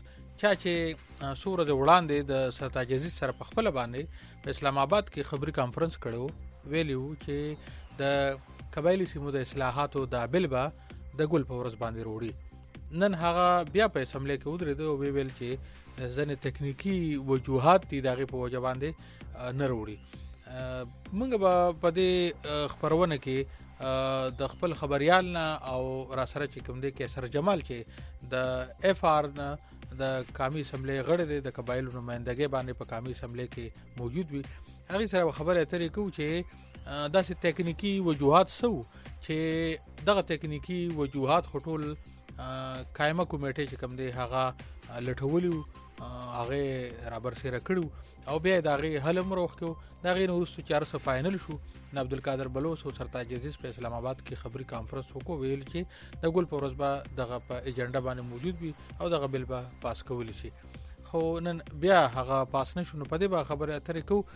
Speaker 2: چې څو ورځې وړاندې د سرتاج عزیز سره په خپل باندې په اسلام آباد کې خبري کانفرنس کړو ویلیو چې د قبایلی سیمو د اصلاحاتو د بل به د ګل په ورځ باندې وروړي. نن هغه بیا په اسمبلی کې ودرېد او ویل چې ځنې تکنیکی وجوهات دي د هغې په وجه باندې نه وروړي. موږ به په دې خپرونه کې د خپل خبریال نه او را سره چې کوم دی کیسر جمال چې د اف آر نه د قومي اسمبلی غړی دی د قبایلو نمایندګۍ باندې په قومي اسمبلی کې موجود وي هغې سره خبرې اترې کوو چې داسې تکنیکی وجوهات څه وو چې دغه تکنیکی وجوهات خو ټول قایمه کمیټې چې کوم دی هغه لټولي هغه رابرسېره کړو او بیا د هغې حل هم راوښکو. د هغې نه وروستو چې هر څه فاینل شو نو عبدالقادر بلوچ او سرتاج عزیز په اسلام آباد کې خبري کانفرنس وکړو ویل چې د ګل په ورځ به دغه په ایجنډا باندې موجود وي او دغه بل به پاس کولی شي. خو نن بیا هغه پاس نه شو نو په دې به خبرې اترې کوو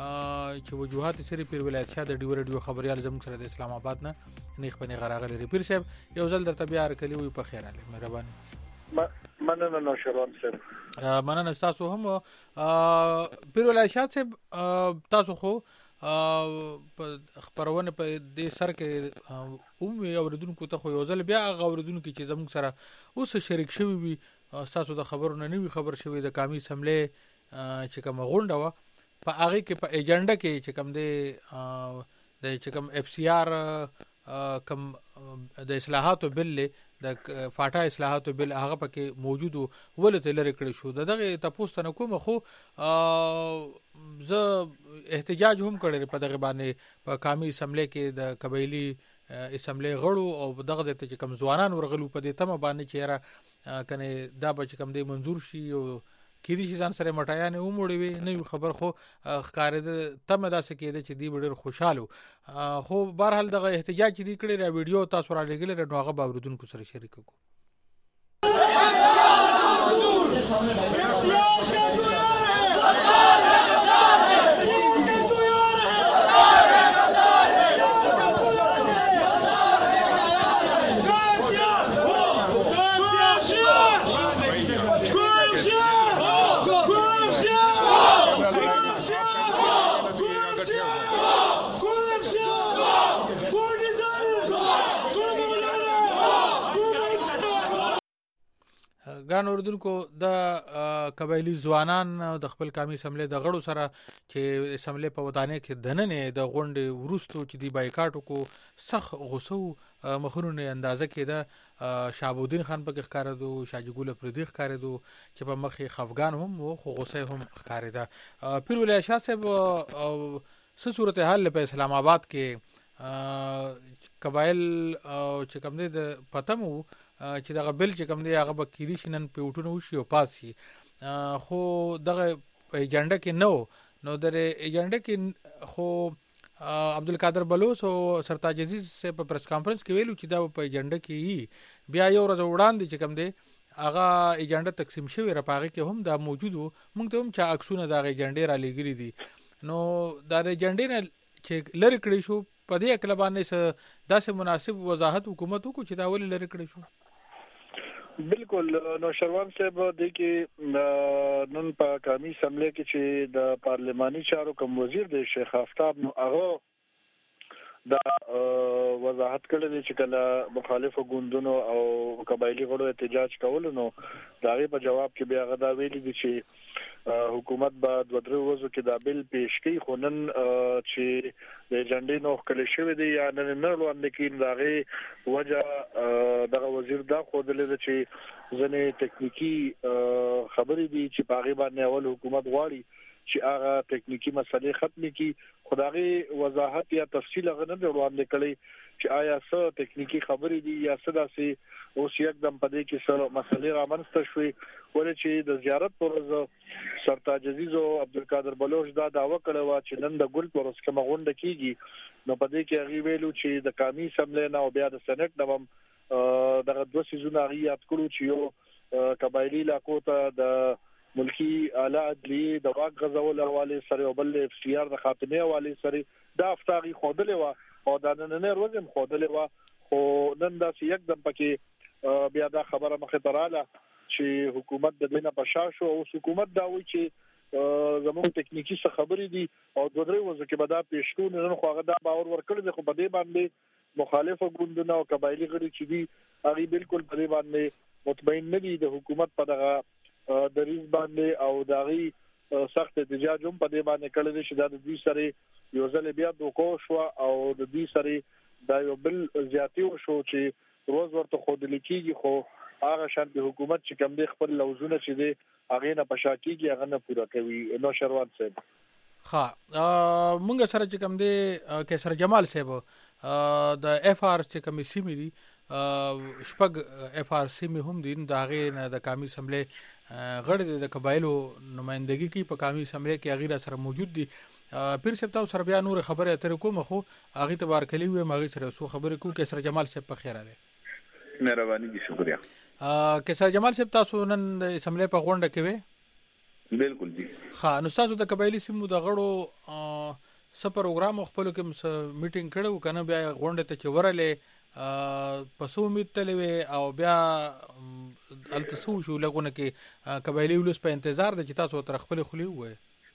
Speaker 2: چې وجوهات یې سرې پیر ولایت شاه د ډیو رډیو خبریال زموږ سره د اسلام آباد نه نیغ په نیغه راغلی دی. پیر صاحب یو ځل درته بیا هرکلي وي په خیر علي مهرباني.
Speaker 4: مننه نوشروان صاحب.
Speaker 2: مننه ستاسو هم پیر ولایت شاه صاحب تاسو خو په خبرونه په دې سر کې عمومي اوریدونکو ته خو یو ځل بیا هغه اوریدونکو چې زموږ سره اوس شریک شوي وي ستاسو د خبرونه نوي خبر شوي د قومي اسمبلی چې کومه غونډه وه په هغې کې په ایجنډا کې چې کوم دی د چې کوم اف سی آر کوم د اصلاحاتو بل د فاټا اصلاحاتو بل هغه پکې موجود ولته لري کړی شو. دغه تاسو ته کوم خو زه احتجاج هم کړی په دغه باندې په قومي اسمبلی کې د قبایلی اسمبلی غړو او دغه ته چې کوم ځوانان ورغلو په دې تمه باندې چې را کنه دا به چې کوم دی منظور شي او کېدی شي ځان سره مټایانې وموړې وي نه خبر خو ښکارېده تمه داسې کېده چې دی به ډېر خوشحاله خو بهرحال دغه احتجاج چې دی کړی را ویډیو تاسو را لېږلی نو هغه به اورېدونکو سره شریک کړو. ګران اوریدونکو د قبایلی ځوانان د خپل قومي اسمبلی د غړو سره چې اسمبلی په ودانۍ کې دننې د غونډې وروستو چې دی بایکاټ وکړو سخت غوسه مخونو نه اندازه کېده. شهابالدین خان پکې ښکارېدو شاجي ګل افریدي ښکارېدو چې په مخ یې خفګان هم و خو غوسه هم ښکارېده. پیر ولایت شاه صاحب څه صورتحال په اسلام آباد کې قبایل چې کوم دی د پتم وو چې دغه بل چې کوم دی هغه به کېدی شي نن پیوټونه وشي او پاس شي خو دغه ایجنډا کې نو در ایجنډا کې خو عبدالقادر بلوچ او سرتاج عزیز په پریس کانفرنس کې ویلو چې دا په ایجنډا کې بیا یو ورځ وړاندې چې کوم دی هغه ایجنډا تقسیم شوی را پاغه کې هم دا موجود وو موږ ته هم چې عکسونه د ایجنډا را لګري دي نو دا ایجنډا نه چې لری کړی شو په دې اکل باندې داسې مناسب وضاحت حکومت کو چې دا ولې لري کړی شو؟
Speaker 4: بالکل نو شروان صاحب د کې نن په قومي اسمبلی کې چې د پارلماني چارو کوم وزیر دی شیخ آفتاب نو هغه دا وضاحت کړل چې کله مخالفو ګوندونو او قبایلی غړو احتجاج کول نو دا په جواب کې بیا غدا ویلي دي چې حکومت به د درو ورځو کې دا بل پیش کوي خو نن چې د جنډې نو کله شوی دی یا نن نه وړاندې کین داغه وجه دغه وزیر دا خو د لید چې ځنې ټکنیکی خبرې دي چې باغې باندې اول حکومت غواړي چې هغه ټکنیکی مسلې ختم کړي خدای وضاحت یا تفصیل غنه وړاندې کړي چې آیا څه ټکنیکی خبرې دي یا څه داسې اوس یکدم پدې کې څه مسلې رامنځته شوي ولې چې د زیارت پر ورځ سرتاج عزیز او عبدالقادر بلوچ دا داوا کړو چې نن د ګل پر ورځ کوم غونډه کیږي نو پدې کې هغه ویلو چې د قومي اسمبلی نه او بیا د سېنات نه هم دغه دوه سيزونه هغه یاد کړو چې یو قبایلی علاقو ته د ملکی اعلی عدلیه د واک غزول حواله سره او بل اف سی آر د خاتمه حواله سره د افطاری خودلې و او د نن نه ورځم خودلې و خو نن دا یکدم پکې بیا دا خبره مخه تراله چې حکومت د دینه پشاشو او حکومت دا وایي چې زموږ ټکنیکی څه خبرې دي او د درې ورځې کې به دا پیشتون نن خو هغه دا باور ورکړي خو په دې باندې مخالفو ګوندونه او قبایلی غړي چې دي هغه بالکل په دې باندې مطمئن نه دي د حکومت په دغه د ریز باندې او داغي سخت احتجاج هم په دې باندې کړل چې د دې سره یو ځل بیا دوکو شو او د دې سره دا یو بل زیاتی شو چې روز ورته خود لیکيږي خو هغه شانتي حکومت چې کوم د خپل لوزونه چې دی هغه نه پشاکیږي هغه نه پورا کوي نو شروان صاحب
Speaker 2: مونږ سره چې کوم دی کیسر جمال صاحب د اف آر چې کوم سیمې دي شپږ اف آر سی هم دي د هغه نه د قومي اسمبلی غړي د قبایلو نمائندګي کې په قومي اسمبلی کې هغه سره موجود دي پیر صاحب تاسو سره بیا نور خبره اترې کوم خو هغه تبار کلی وي ماغي سره سو خبره کو کیسر جمال صاحب په خیر اله
Speaker 16: مهرباني دي شکریا
Speaker 2: کیسر جمال صاحب تاسو نن د اسمبلی په غونډه کې وي
Speaker 16: بالکل دي
Speaker 2: نو تاسو د قبایلی سیمو د غړو څه پروګرام خپل کې میټینګ کړو کنه بیا غونډه ته چورلې پسو میتلې او بیا التسو شو لګونه کې قبایلی ولس په انتظار د چې تاسو تر خپل خلی وای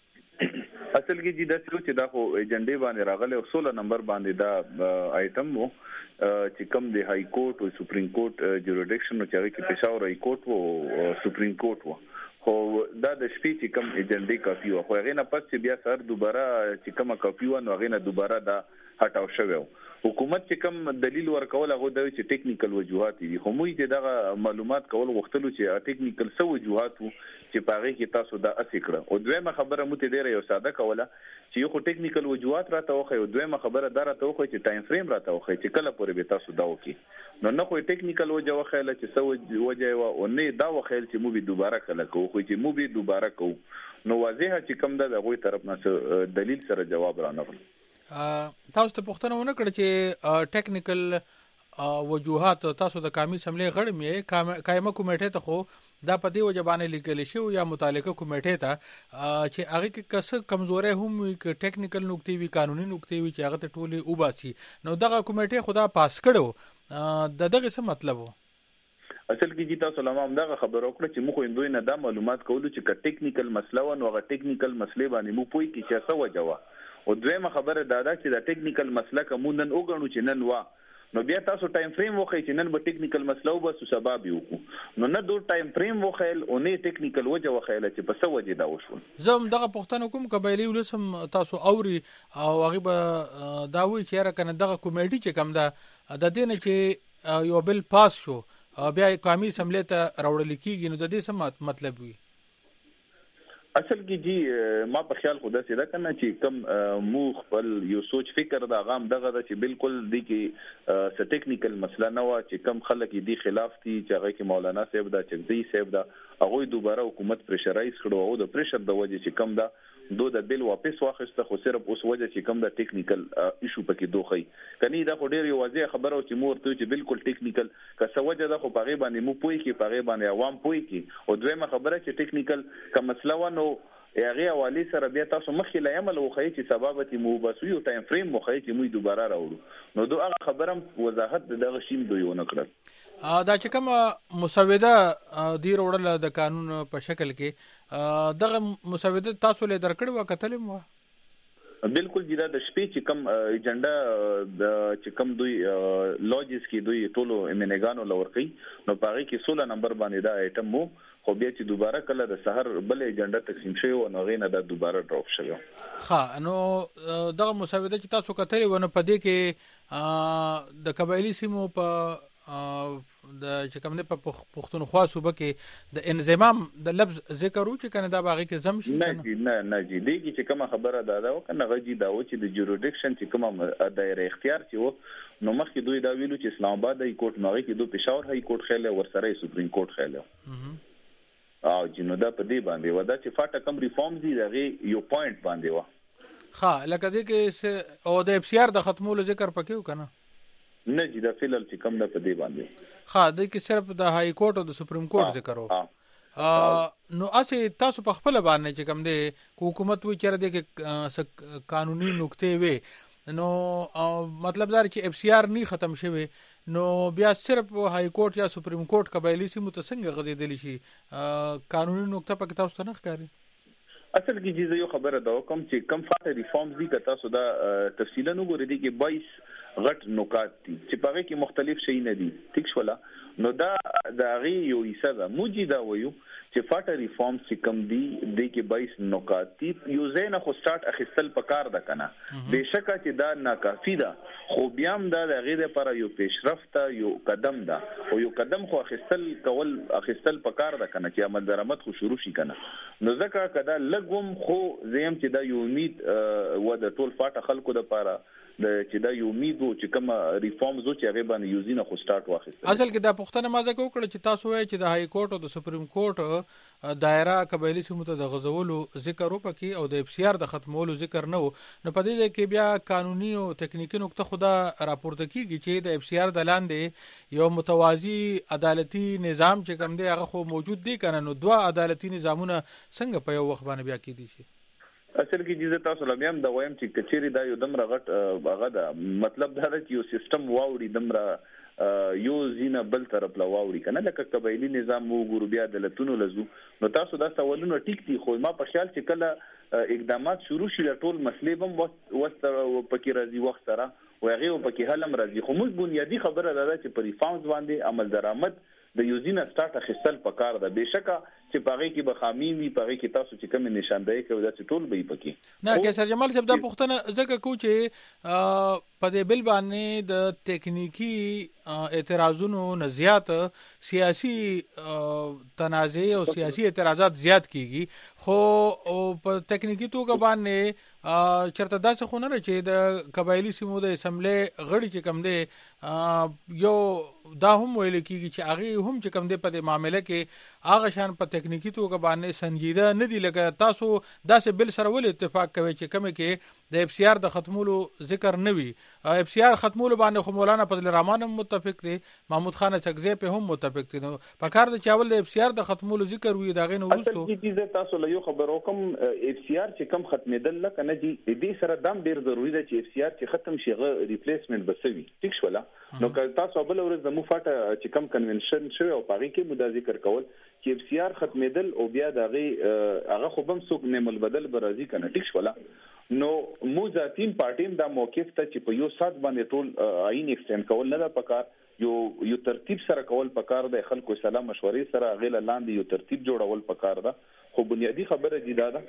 Speaker 16: اصل کې چې د څه چې دا خو ایجنډې باندې راغله او 16 نمبر باندې دا آیټم وو چې کوم د های کورټ او سپریم کورټ جوریډکشن او چې کې پېښور های کورټ او سپریم کورټ وو خو دا د شپې چې کوم ایجنډې کافي وو خو هغه نه پس چې بیا سر دوباره چې کومه کافي و نو هغه نه دوباره دا هټاو شوی حکومت چې کوم دلیل ورکول هغه د ټیکنیکل وجوهات دي خو موږ ته دا معلومات کول غوښتلو چې ټیکنیکل څه وجوهات چې پاره کې تاسو دا اسې کړه او دویمه خبره مو ته ډیره یو ساده کوله چې یو ټیکنیکل وجوهات راته وخی او دویمه خبره دا راته وخی چې ټایم فریم راته وخی چې کله پورې به تاسو دا وکي نو نه خو ټیکنیکل وجه وخیله چې څه وجه او نه دا وخیل چې مو به دوباره کله کوو خو چې مو به دوباره کوو نو واضحه چې کوم د غوي طرف نه دلیل سره جواب رانغل
Speaker 2: تاسو ته پوښتنه ونه کړ چې ټیکنیکل وجوهات تاسو د قومي اسمبلی غړي مې قائمه کمیټه ته خو دا په دې وجبانه لیکل شي یا متعلقه کمیټه ته چې هغه کې کس کمزوري هم ک ټیکنیکل نقطې وی قانوني نقطې وی چې هغه ته ټولي وباسي نو دغه کمیټه خدا پاس کړو دغه څه مطلب وو
Speaker 16: اصل کې چې تاسو لمام دغه خبر وکړه چې موږ اندوی نه دا معلومات کولو چې ک ټیکنیکل مسله و نو هغه ټیکنیکل مسلې باندې مو پوي کې چې څه وجوه او دویمه خبره دا ده چې دا ټیکنیکل مسله کوم نن وګڼو چې نن وا نو بیا تاسو ټایم فریم وخی چې نن به ټیکنیکل مسله وبس سبب یو نو نه دوه ټایم فریم وخیل او نه ټیکنیکل وجه وخیل چې په څه وجه دا وشو
Speaker 2: زم دغه پښتنه کوم قبایلی ولسم تاسو اوري او هغه به دا وی چې را کنه دغه کمیټي چې کم ده د دینه چې یو بل پاس شو بیا قومي اسمبلی ته راوړل کیږي نو د دې څه مطلب وي
Speaker 16: اصل کې جی ما په خیال خدا سي دا کنه چې کم مو خپل یو سوچ فکر دا غام دغه چې بالکل دی کې س ټیکنیکل مسله نه و چې کم خلک دی خلاف دي چې هغه کې مولانا صاحب دا چغدي صاحب دا هغه دوباره حکومت پریشرایز کړو او د پریشر د وجه چې کم دا د بل واپس واخسته خو صرف اوس وجه چې کم د ټیکنیکل ایشو پکې دوخی کني دا خو ډیر یو واضح خبره او چې مور ته چې بالکل ټیکنیکل که څه وجه دا خو پغه باندې مو پوي کې پغه باندې عوام پوي کې او دویمه خبره چې ټیکنیکل کوم مسله ونه هغه حواله سره بیا تاسو مخکې لا عمل وخی چې سبب تی مو بس یو ټایم فریم وخی چې موږ دوباره راوړو نو دوه خبرم وضاحت دغه شیم دوی ونه کړل
Speaker 2: دا چې کوم مسوده دی وروړل د قانون په شکل کې دغه مسوده تاسو له درکړو وکتل مو
Speaker 16: بالکل جدا د شپې چې کم ایجنډا د چې کم دوی لوجیس کې دوی ټولو امنګانو لورقي نو پاره کې 16 نمبر باندې دا ایټم مو خو بیا چې دوباره کله د سحر بل ایجنډا تقسیم شوی او نو غینه د دوباره ډراپ شوی
Speaker 2: ها نو دغه مسوده چې تاسو کتلې ونه پدې کې د قبایلی سیمو په د چې کوم نه په پښتونخوا صوبه کې د انضمام د لفظ ذکر و چې کنه دا باغی کې زم شي
Speaker 16: نه جی دیږي چې کومه خبره ده کنه غږی دا و چې د جوریډکشن چې کومه دایره اختیار چې و نو مخکې دوی دا ویلو چې اسلام آباد هاي کورټ نوغي کې دوی پېښور هاي کورټ خېله ورسره سپریم کورټ خېله او جنو دا په دې باندې ودا چې فاټه کم ریفارمز دي دغه یو پوینټ باندې و
Speaker 2: ها لکه دې کې او د اف سی آر د ختمولو ذکر پکې وکنه
Speaker 16: نه جی دا فعل چې کم نه په دې باندې
Speaker 2: ها د کې صرف د هاي کورټ او د سپریم کورټ ذکر وو نو اسه تاسو په خپل باندې چې کم دی حکومت وی چیرې د کې قانوني نقطې وي نو مطلب دا چې اف سی آر نه ختم شوی نو بیا صرف هاي کورټ یا سپریم کورټ قبایلی سیمو ته څنګه غځېدلی شي قانوني نقطه پکې تاسو ته نه ښکاري
Speaker 16: اصل کې جزء یو خبره دا کوم چې کم فاټ ریفارمز دي که تاسو دا تفصیلا وګورئ دي کې 22 غټ نکات دي چې په هغه کې مختلف شي نه دي ټیک شولا نو دا غي یو حصہ ده موجوده وایو چې فاټ ریفارمز چې کم دي د کې 22 نکات دي یو زینه خو سٹارټ اخیستل پکار ده کنه بهشکه چې دا ناکافي ده خو بیا هم دا غي لپاره یو پیشرفت یو قدم ده او یو قدم خو اخیستل پکار ده کنه چې عمل درآمد خو شروع شي کنه نو ځکه کدا لګوم خو زم چې دا یو امید و د ټول فاټ خلکو د لپاره چې دا یو امید و چې کوم ریفارمز چې هغه باندې یوزینه خو سٹارټ واخیست
Speaker 2: اصل کې دا پښتنه مازه وکړه چې تاسو وایي چې د هاي کورټ او د سپریم کورټ دایره قبایلی سیمو ته د غزولو ذکر وکړي او د اف سی آر د ختمولو ذکر نه نو په دې کې بیا قانوني او تکنیکی نقطه خدا راپورته کیږي چې د اف سی آر د لاندې یو متوازی عدالتي نظام چې کوم دی هغه خو موجود دی کنه نو دوه عدالتي نظامونه څنګه په یو وخت باندې بیا کېدي شي
Speaker 16: اصل کې جزء تاسو لمیم دا وایم چې کچيري دا یو دمر غټ هغه دا مطلب دا چې یو سیستم واوري دمر یو زینه بل طرف لا واوري کنه لکه قبایلی نظام وو ګورو بیا دلتونو لزو نو تاسو دا سوالونه ټیک دي خو ما په خیال چې کله اقدامات شروع شي ټول مسلې بم وست پکې راځي وخت سره او هغه پکې حلم راځي خو موږ بنیادی خبره ده چې په ریفارمز باندې عمل درآمد د یوزینه سٹارټ اخیستل پکار ده بهشکه چې پاره کې بخامي وي پاره کې تاسو چې کوم نشاندهي کوي دا ټول به پکې
Speaker 2: نه کې سر جمال صاحب دا پښتنه ځکه کو چې په دې بل باندې د ټکنیکی اعتراضونو نه زیات سیاسي تنازع او سیاسي اعتراضات زیات کیږي خو په ټکنیکی توګه باندې چرته داسې خو نه چې د قبایلی سیمو د اسمبلی غړي چې کم دی یو دا هم ویل کیږي چې هغه هم چې کم دی په دې معاملې کې هغه شان په ټکنیکی توګه باندې سنجیده نه دی لکه تاسو داسې بل سره ول اتفاق کوي چې کومه کې د اف سی آر د ختمولو ذکر نه وي اف سی آر ختمولو باندې خو مولانا فضل الرحمن هم متفق دي محمود خان چکزی په هم متفق دي نو په کار د چاول د اف سی آر د ختمولو ذکر وي دا غي نو ورستو
Speaker 16: اصل تاسو له یو خبرو کوم اف سی آر چې کم ختمېدل لکه نه دي دې سره دم ډیر ضروری ده چې اف سی آر چې ختم شي غو ریپلیسمنت بسوي ټیک شولا نو که تاسو بل ورځ د مفاټه چې کم کنونشن شوی او پاره کې مدا ذکر کول چې اف سی آر ختمېدل او بیا دغه هغه خو بم څوک نعمل بدل برازي کنه ټیک شولا نو مو ذاتین پارټیم دا موقف ته چې په یو سات باندې ټول عین ایکسټند کول نه ده پکار یو ترتیب سره کول پکار ده خلکو سلام مشورې سره غیله لاندې یو ترتیب جوړول پکار ده خو بنیادی خبره جدا ده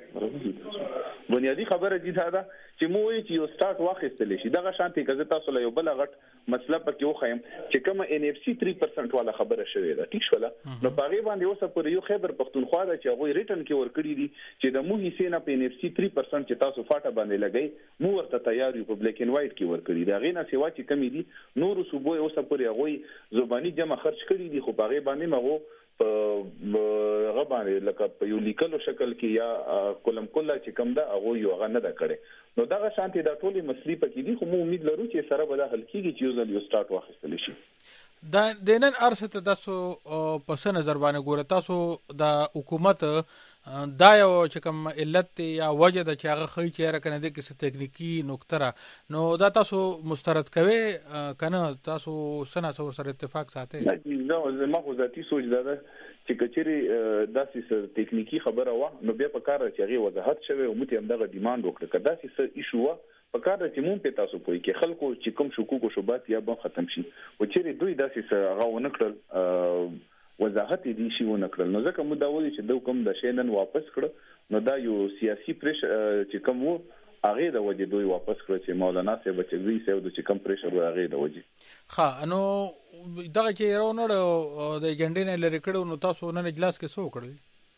Speaker 16: چې مو وی چې یو سٹارټ واخیستل شي دغه شانتي کزه تاسو له یو بل غټ مسله پکې وخایم چې کوم ان اف سی 3% والا خبره شوې ده ټیک شولا نو پاره باندې اوسه پر یو خیبر پختونخوا ده چې هغه ریټن کې ور کړی دي چې د مو حصے نه په ان اف سی 3% چې تاسو فاټه باندې لګي مو ورته تیار یو په بلیک اینڈ وایټ کې ور کړی دا غینه سیوا چې کمی دي نور صوبو اوسه پر هغه زبانی جمع خرج کړی دي خو پاره باندې مغو په غبانه لکه په یو لیکلو شکل کې یا کولم کله چې کم ده هغه یو غنه ده کړي نو دغه شانتي دا ټولې مسلې پکې دي خو مو امید لرو چې سره به دا حل کیږي چې یو ځل یو سٹارټ واخیستل شي
Speaker 2: د نن ارسته تاسو په څه نظر باندې ګوره تاسو د حکومت دا یو چې کوم علت یا وجه د چې هغه خی چې راکنه د کیسه تکنیکی نقطه نو دا تاسو مسترد کوي کنه تاسو سنا سره اتفاق ساتي
Speaker 16: نو زما خو ذاتی سوچ دا چې کچري داسې تکنیکی خبره و نو بیا په کار چې هغه وضاحت شوی او متي هم دغه ډیماند وکړه کدا چې ایشو په کار چې مونږ په تاسو کوی کې خلکو چې کوم شکوک او شوبات یا به ختم شي او چې دوی داسې هغه ونکړل وضاحت دي شي ونکړل نو ځکه مو دا ولي چې دوی کوم د شینن واپس کړ نو دا یو سیاسي پریشر چې کوم وو هغه د وجه دوی واپس کړ چې مولانا صاحب چې وی سیو د چې کوم پریشر هغه د وجه
Speaker 2: ها نو دغه چې راونړ د ایجنډې نه لری کړو نو تاسو نن اجلاس کې څه وکړل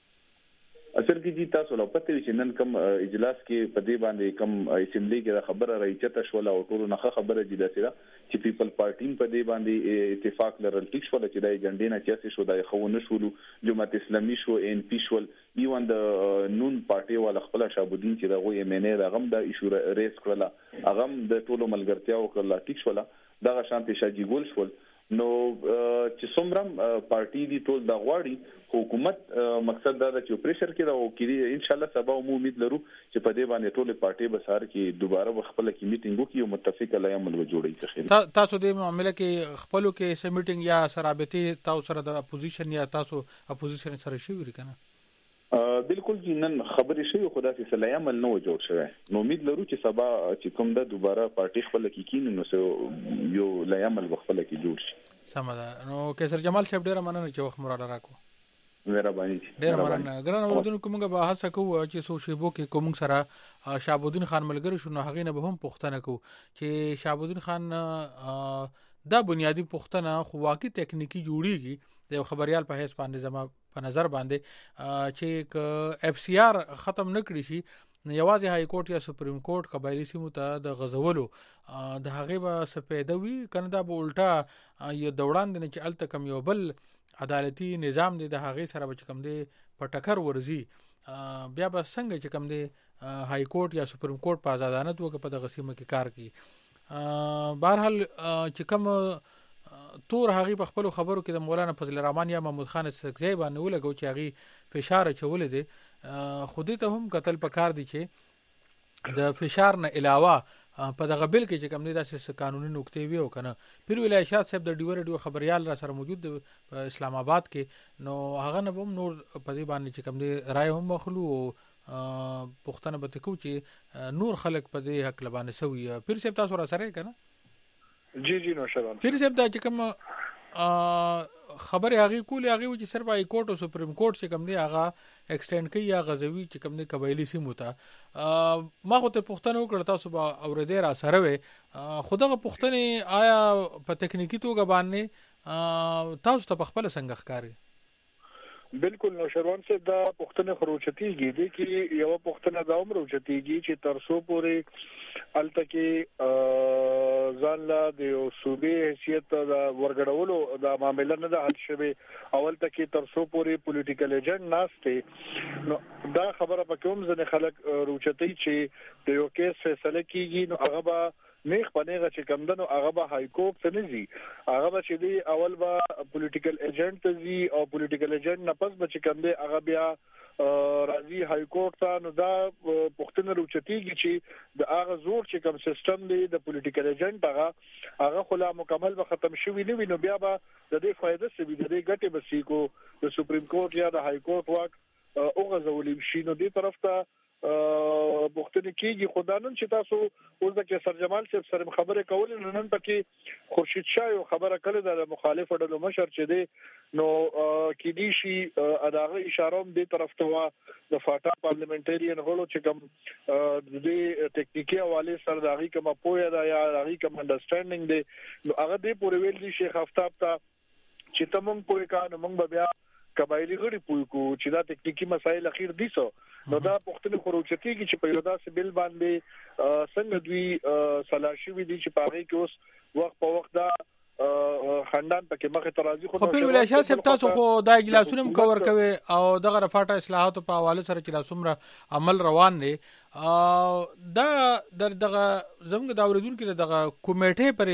Speaker 16: اصل کې جی تاسو لا پته چې نن کوم اجلاس کې په دې باندې کوم اسمبلی کې خبره راځي شوله او ټول نه خبره دي داسره چې پیپل پارټي په دې باندې اتفاق لرل ټیک شول چې د ایجنډې نه چې شو د خونه شولو جماعت اسلامي شو ان پی شول ایوان د نون پارټي ول خپل شابودین چې دغه یې منې رغم د ایشو ریس کړل هغه د ټولو ملګرتیا وکړه ټیک شول دغه شانتي شاجي ګول شول نو چې څومره پارټي دي ټول د غواړي حکومت مقصد دا چې پریشر کې راو کړي ان شاء الله سبا مو امید لرو چې په دې باندې ټول پارټي به سار کې دوباره خپل کې میټینګ وکړي او متفق علیه جوړي
Speaker 2: ځخه تاسو د معاملې کې خپلو کې سم میټینګ یا سرابطي تاسو سره د اپوزیشن یا تاسو اپوزیشن سره شي وری کنه
Speaker 16: بالکل جنن خبرې شوی خدا چې سلای عمل نو جوړ شوی نو امید لرو چې سبا چې کوم د دوباره پارټي خپل کې کین نو یو لای عمل خپل کې جوړ شي
Speaker 2: سمدا نو کیسر جمال صاحب ډیر مننه چې وخت مراله راکو
Speaker 16: مهرباني
Speaker 2: ډیر مننه ګران اوردون کومه به هڅه کوو چې سو شیبو کې کوم سره شابودین خان ملګری شو نو هغه نه به هم پښتنه کو چې شابودین خان دا بنیادی پښتنه خو واقعي تکنیکی جوړیږي د خبريال په هیڅ باندې زما په نظر باندې چې اف سی آر ختم نکړي شي یوازې های کورټ یا سپریم کورټ قبایلی سیمو ته د غزولو د هغه به سپیدوي کنه دا به الټا یو دوران دی چې الته کم یو بل عدالتي نظام دی د هغه سره به کم دی په ټکر ورزي بیا به څنګه چې کم دی های کورټ یا سپریم کورټ په آزادانه توګه په دغه سیمه کې کار کوي بهرحال چې کوم تور هغه په خپل خبرو کې د مولانا فضل الرحمن یا محمود خان سکزی باندې ولګو چې هغه فشار چولې دي خودی ته هم قتل پکار دي چې د فشار نه علاوه په دغه بل کې چې کوم دي داسې قانوني نقطې وي او کنه پیر ویلای شاد صاحب د ډیور ډیو خبريال را سره موجود په اسلام آباد کې نو هغه نه هم نور په دې باندې چې کوم دي رائے هم مخلو پښتنه به تکو چې نور خلک په دې حق لبانه سوي پیر صاحب تاسو را سره کنه
Speaker 4: جی نو شبان
Speaker 2: پیر صاحب دا چې کوم خبره هغه کولې هغه چې صرف های کورټ او سپریم کورټ چې کوم دی هغه ایکسټند کوي یا غزوی چې کوم دی قبایلی سیمو ته ما خو ته پښتنه وکړ تاسو به اورېدې را سره وي خدغه پښتنه آیا په تکنیکی توګه باندې تاسو ته خپل څنګه ښکاري
Speaker 4: بالکل نو شروان سے دا پښتنه خروچتیږي دي کې یو پښتنه دا عمر اوچتیږي چې ترسو پورې الته کې ځان لا د صوبې حیثیت دا ورګړولو دا معاملې نه د حل شوی اول ته کې ترسو پورې پولیټیکل ایجنټ ناشته نو دا خبره په کوم ځنه خلک روچتي چې د یو کیس فیصله کیږي نو هغه به نیخ پنهغه چې کمندنو هغه به های کورټ ته نزي هغه به چې دی اول به پولیټیکل ایجنټ ته زی او پولیټیکل ایجنټ نه پس به چې کم دی هغه بیا راځي های کورټ ته نو دا پښتنه روچتيږي چې د هغه زور چې کوم سیستم دی د پولیټیکل ایجنټ هغه خلا مکمل به ختم شوی نه وي نو بیا به د دې فائدہ سوي د دې ګټه به سیکو د سپریم کورټ یا د های کورټ واک او غزولې شي نو دې طرف ته بوختنه کیږي خدانن چې تاسو اوس د کیسر جمال صاحب سره خبره کولې نن پکې خورشید شاه یو خبره کړې د مخالف ډلو مشر چې دی نو کې دي شي اداغه اشاره هم دې طرف ته وا د فاټا پارلیمنټریان غړو چې کوم د ټیکنیکی حواله سره داغي کوم پوهه دا یا داغي کوم انډرستانډینګ دی نو هغه دې پورې ویل دي شیخ آفتاب ته چې تمون پوهه کانو موږ بیا قبایلی غړي پوي کو چې دا ټیکنیکی مسایل اخیر دي سو نو دا پښتنه خروچتيږي چې په یو داسې بل باندې څنګه دوی سلاشي وي دي چې پاره کې اوس وخت په وخت دا خندان پکې مخه ترازی خو
Speaker 2: په ویلای شاه صاحب تاسو خو دا اجلاسونه کور کوي او دغه رفاټه اصلاحات په حواله سره چې لاسمره عمل روان دي دا دغه زموږ د اوریدونکو دغه کمیټه پر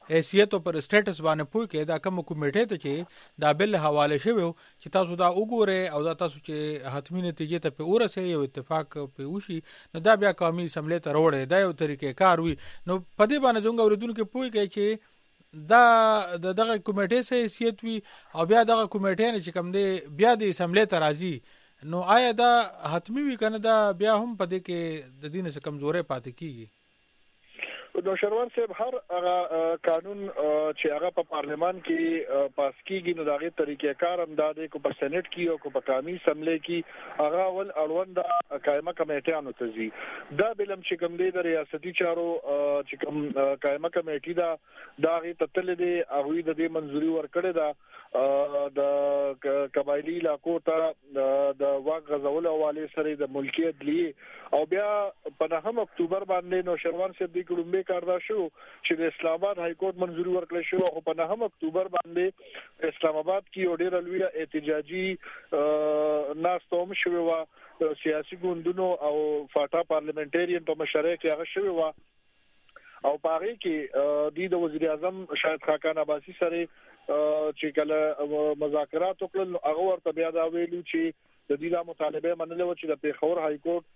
Speaker 2: حیثیت او پر سټیټس باندې پوي کې دا کوم کمیټه ته چې دا بل حواله شوی چې تاسو دا وګوره او دا تاسو چې حتمی نتیجې ته په ورسه یو اتفاق په وشي نو دا بیا قومي اسمبلی ته وروړي دا یو طریقې کار وي نو په دې باندې څنګه اوریدونکو پوي کې چې دا دغه کمیټې سه حیثیت وي او بیا دغه کمیټې نه چې کوم دی بیا د اسمبلی ته راځي نو آیا دا حتمی وي کنه دا بیا هم په دې کې د دین څخه کمزورې پاتې کیږي؟
Speaker 4: نو شروان صاحب هر هغه قانون چې هغه په پارلیمان کې پاس کیږي نو دغه طریقې کار هم دادې کو په سېنات کې او کو په قومي اسمبلی کې هغه ول اړوند قائمه کمیټیانو ته ځي دا بلم چې کوم دی د ریاستي چارو چې کوم قائمه کمیټې دا غي تتل دي هغه د دې منځوري ورکړه دا د قبایلی علاقو ته د واک غزول حواله سره د ملکیت لی او بیا په 9 اکتوبر باندې نو شروان صاحب د کومبه کار دا شو چې د اسلام آباد های کورټ منځوري ورکړل شو او په 9 اکتوبر باندې اسلام آباد کې یو ډېر لوی احتجاجي ناستوم شوی و سیاسي ګوندونو او فاټا پارلیمنټریان په مشرۍ کې هغه شوی و او پاره کې د وزیر اعظم شاهد خاقان عباسی سره چې کله مذاکرات وکړل هغه ورته بیا دا ویلو چې د دې لا مطالبه منلو چې د پیښور های کورټ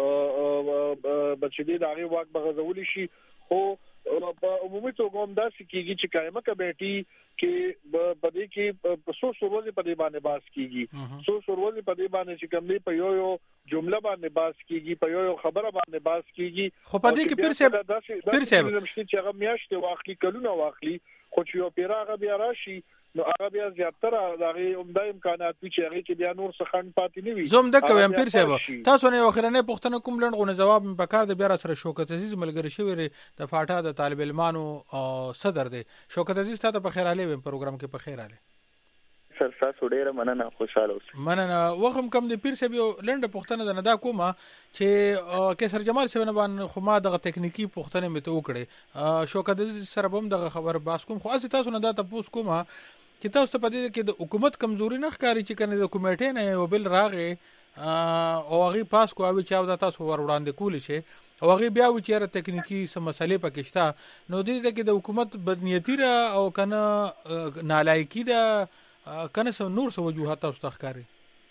Speaker 4: بچی د هغه واک بغزول شي خو په عمومي توګه هم دا سکیږي چې قائمه کمیټي کې په دې کې په څو ورځې په دې باندې باس کیږي څو ورځې په دې باندې چې کوم دی په یو جمله باندې باس کیږي په یو خبره باندې باس کیږي
Speaker 2: خو په دې کې پیر صاحب
Speaker 4: چې هغه میاشتې واخلي کلونه واخلي خو چې یو پیراغه بیا راشي نو هغه بیا زیاتره دغه عمده امکانات چې هغه کې بیا نور څه خند پاتې نه وي
Speaker 2: زوم د کوم پیر صاحب تاسو نه اخرنه پښتنه کوم لند غو جواب په کار د بیا سره شوکت عزیز ملګری شوی د فاټا د طالب علمانو صدر دی شوکت عزیز ته په خیر علي پروګرام کې په خیر علي
Speaker 17: سر تاسو ډیره مننه خوشاله اوسئ
Speaker 2: مننه وخم کم د پیر صاحب لند پښتنه نه دا کومه چې کیسر جمال صاحب نه باندې خو ما دغه ټکنیکی پښتنه مته وکړي شوکت عزیز سره هم دغه خبر باس کوم خو اسی تاسو نه دا تاسو کومه چې تاسو ته په دې کې د حکومت کمزوري نه ښکاری چې کنه د کمیټې نه یو بل راغې او هغه پاس کو او چې دا تاسو ور وړاندې کول شي او هغه بیا و چې را ټکنیکی سم مسلې پکې شته نو دې کې د حکومت بدنیتی را او کنه نالایکی دا کنه سم نور سو وجوهات تاسو ته ښکاری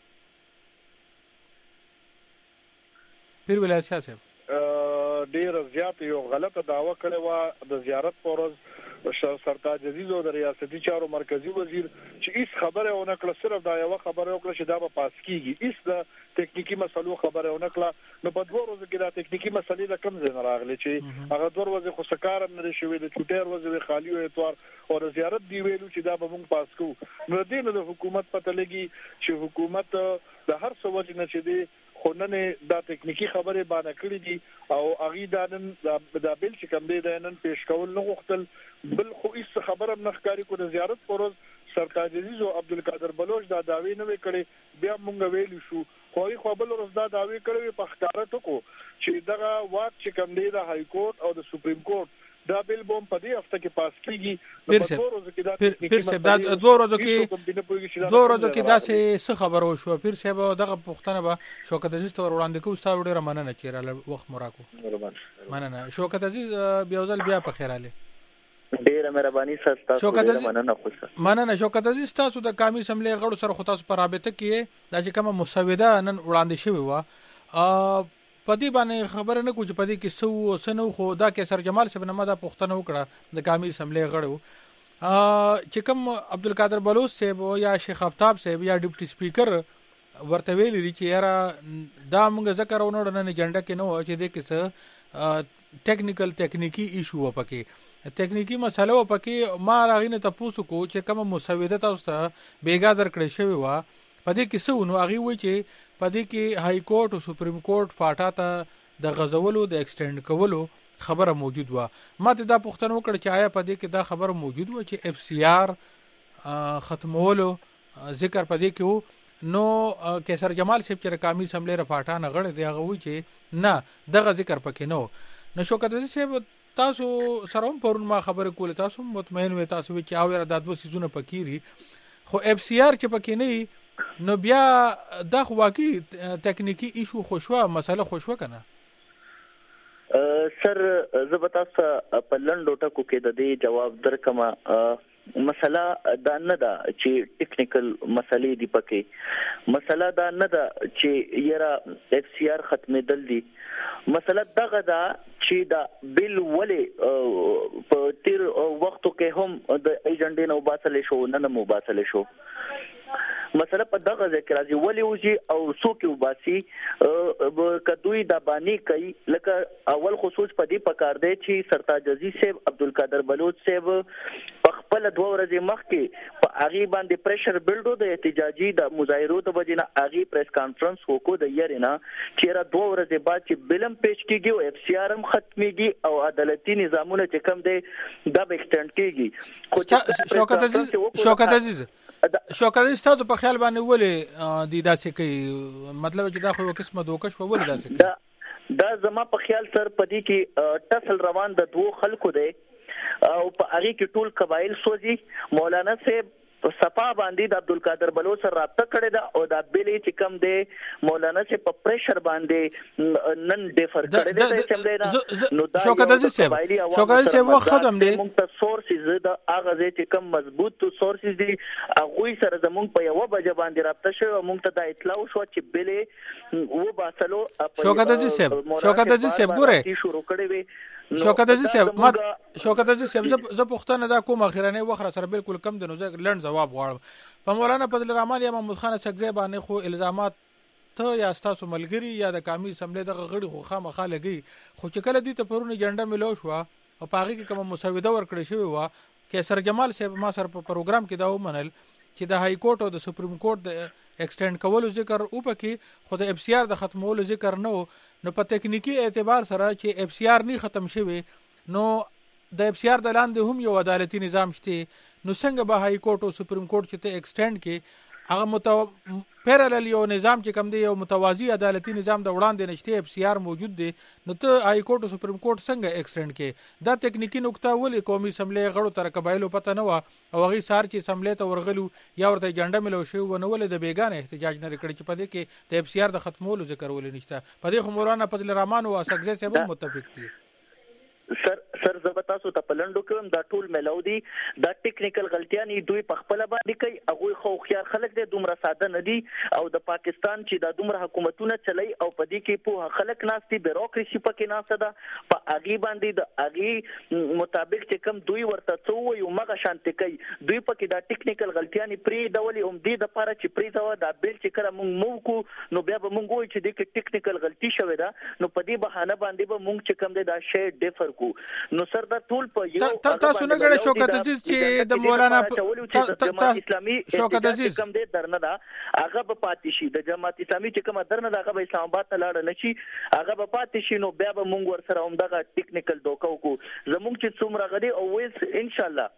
Speaker 2: پیر ولایت شاه صاحب
Speaker 4: ډیر زیات یو غلطه داوا کړې و د زیارت پورز سرتاج عزیز او د ریاستي چارو مرکزی وزیر چې هیڅ خبره ونه کړه صرف دا یو خبره وکړه چې دا به پاس کیږي هیڅ د ټکنیکی مسلو خبره ونه کړه نو په 2 ورځو کې دا ټکنیکی مسلې د کم ځای راغلي چې هغه 2 ورځې خو سکارم نه شوي د چټیر ورځې خالی او اتوار او زیارت دی ویلو چې دا به موږ پاس کوو نو دې نو د حکومت پته لګي چې حکومت د هر څه وجه نه چې دی خوننه دا ټکنیکی خبره باندې کړې دي او اغي دا نن دا بل چې کوم دی دا نن پیش کول نه غوښتل بل خو هیڅ خبره نه ښکاری کو د زیارت پروز سرتاج عزیز او عبدالقادر بلوچ دا داوی نه وکړي بیا مونږ ویلو شو خو بل ورځ دا داوی کړی په ښکارا ټکو چې دغه واک چې کوم دی د های کورټ او د سپریم کورټ دا بل بوم په دې هفته کې پاس کیږي
Speaker 2: پیر صاحب دا 2 ورځو کې دا څه خبر وشو پیر صاحب دغه پښتنه به شوکت عزیز ته وړاندې کوم ستاسو ډیره مننه چې را وخت مراکو مننه شوکت عزیز بیا ځل بیا په خیر علي
Speaker 17: ډیره مهرباني تاسو ډیره مننه خوشا
Speaker 2: مننه شوکت عزیز تاسو د قومي اسمبلی غړو سره خو تاسو په رابطه کې دا چې کومه مسوده نن وړاندې شوی و پدې باندې خبره نه کوم چې پدې کې سنو خو دا کې سر جمال صاحب نه ماده پښتنه وکړه د قومي اسمبلی غړو چې کوم عبدالقادر بلوچ صاحب یا شیخ افتاب صاحب یا ډیپټي سپیکر ورته ویلي چې یاره دا موږ ذکر ونوړ نه اجنډا کې نو چې د کیسه ټکنیکی ایشو وپکې ټکنیکی مسله وپکې ما راغینه تاسو کو چې کوم مسوده تاسو ته بیګا درکړې شوی و پدې کې څه ونو هغه وی چې پدې کې های کورټ او سپریم کورټ فاټا ته د غزولو د ایکسټند کولو خبره موجود و ماته دا پوښتنه وکړه چې آیا پدې کې دا خبره موجود و چې اف سی آر ختمولو ذکر پدې کې نو کیسر جمال صاحب چې قومي اسمبلی رفاټا نه غړ دی هغه وی چې نه دغه ذکر پکې نو شوکت عزیز صاحب تاسو سره هم پرون ما خبره کوله تاسو مطمئن وې تاسو چې او را د 2 سيزونه پکېري خو اف سی آر چې پکې نه نو بیا د واقعي ټکنیکی ایشو خوشوا مسله خوشوا کنه
Speaker 17: سر زبتا په لنډو ټکو کې د دې جواب درکما مسله دا نه ده چې ټیکنیکل مسلې دی پکې مسله دا نه ده چې یرا اف سی آر ختمېدل دي مسله دغه ده چې دا بل ولې په تیر وختو کې هم د ایجنډې نو باسل شو نه مو باسل شو مسله په دغه ذکر راځي ولې وږي او څوک وباسي کدوې د بانی کوي لکه اول خصوص په دې پکار دی چې سرتاج عزیز صاحب عبدالقادر بلوچ صاحب خپل 2 ورځې مخکې په اغي باندې پریشر بلډو د احتجاجي د مظاهرو د وجنه اغي پریس کانفرنس وکړو د یرینا چې 2 ورځې بعد چې بلم پیش کیږي او اف سی آر هم ختميږي او عدالتي نظامونه چې کم دي دا به ایکسټند کیږي
Speaker 2: شوکت عزیز ستاسو په خیال باندې ولې د داسې کوي مطلب چې دا خو یو قسمه دوکش په ولې داسې کوي
Speaker 17: دا زما په خیال سر پدې کې ټسل روان د 2 خلکو دی او په هغه کې ټول قبایل سوځي مولانا صاحب صفا باندې د عبدالقادر بلوچ سره رابطه کړې ده او دا بیلې چې کم دی مولانا صاحب په پریشر باندې نن ډیفر کړې ده چې نو دا
Speaker 2: شوکت عزیز صاحب وخت هم دی
Speaker 17: موږ ته سورسز د هغه چې کم مضبوط سورسز دي هغه سره زموږ په یو بجې باندې رابطه شو موږ ته دا اطلاع شو چې بیلې و باسلو
Speaker 2: شوکت عزیز صاحب ګوره
Speaker 17: شروع کړې وي
Speaker 2: شوکت عزیز صاحب زه پښتنه دا کوم اخیرانه وخت سره بالکل کم د نو زه لړن جواب غواړم په مولانا فضل الرحمن یا محمود خان سکزی باندې خو الزامات ته یا تاسو ملګری یا د قومي اسمبلی د غړي خو خامخا لګي خو چې کله دې ته پرونه جنډه ملو شو او پاغي کې کوم مسوده ورکړې شوی و کیسر جمال صاحب ما سره په پروګرام کې دا ومنل چې د های کورټ او د سپریم کورټ د ایکسټند کولو ذکر او پکې خو د اف سی آر د ختمولو ذکر نو په ټکنیکی اعتبار سره چې اف سی آر نه ختم شوی نو د اف سی آر د لاندې هم یو عدالتي نظام شته نو څنګه به های کورټ او سپریم کورټ چې ته ایکسټند کې هغه پیرالل یو نظام چې کوم دی یو متوازی عدالتي نظام د وړاندې نشته اف سی آر موجود دی نو ته های کورټ او سپریم کورټ څنګه ایکسټند کې دا ټکنیکی نقطه ولې قومي اسمبلی غړو تر قبایلو پته نه و او هغه سار چې اسمبلی ته ورغلو یا ورته جنډه ملو شو ونه ولې د بیگانه احتجاج نه کړی چې پدې کې د اف سی آر د ختمولو ذکر ولې نشته پدې خو مولانا فضل الرحمن او سکزی صاحب متفق دي
Speaker 17: سر زبتا سو ته پلندو کوم دا ټول ملودي دا ټیکنیکل غلطیاں دوی په خپل باندې کوي هغه خو خيار خلک دي دومره ساده نه دي او د پاکستان چې دا دومره حکومتونه چلای او پدې کې په خلک ناستي بیروکراسي پکې ناسته ده په اغي باندې د اغي مطابق چې کم دوی ورته څو یو مغه شانتي کوي دوی پکې دا ټیکنیکل غلطیاں پری ډولې هم دي د لپاره چې پری دا بیل چې کړه مونږ کو نو بیا به مونږ وي چې د ټیکنیکل غلطي شوه دا نو پدې بهانه باندې به مونږ چې کم دا شی ډیفر کو نو سر دا ټول په یو
Speaker 2: تاسو نه غواړئ شوکت عزیز چې د مولانا
Speaker 17: جماعت اسلامي شوکت عزیز کم دې درنه دا هغه په پاتې شي د جماعت اسلامي چې کوم درنه دا هغه اسلام آباد ته لاړ نه شي هغه په پاتې شي نو بیا به مونږ ور سره هم دغه ټیکنیکل دوکاو کو زمونږ چې څومره غدي او ویس ان شاء الله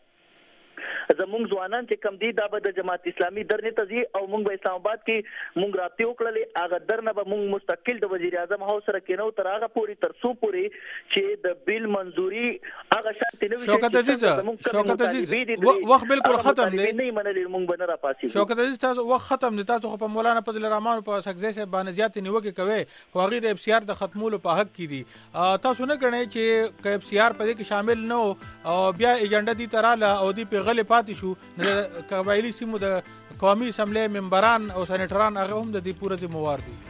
Speaker 17: زمونږ ځوانان چې کم دي دا به د جماعت اسلامي درنه تزي او مونږ به اسلام آباد کې مونږ رابطه وکړلې هغه درنه به مونږ مستقل د وزیر اعظم هاوس سره کېنو تر هغه پوری تر سو پوری چې د بیل منزوري هغه شانتي نه وي
Speaker 2: شوکت عزیز وخت بالکل ختم دی
Speaker 17: نه منل مونږ بنه را پاسي
Speaker 2: شوکت عزیز تاسو وخت ختم دی تاسو په مولانا فضل الرحمن په سکزی صاحب باندې زیات نیوکه کوي خو هغه د اف سی آر د ختمولو په حق کې دي تاسو نه غنئ چې اف سی آر په دې کې شامل نه او بیا ایجنډا دي تراله او دی په غلې پاتې شو قبایلی سیمو د قومي اسمبلی ممبران او سېنیټران هغه هم د دې پوره ذمہوار دي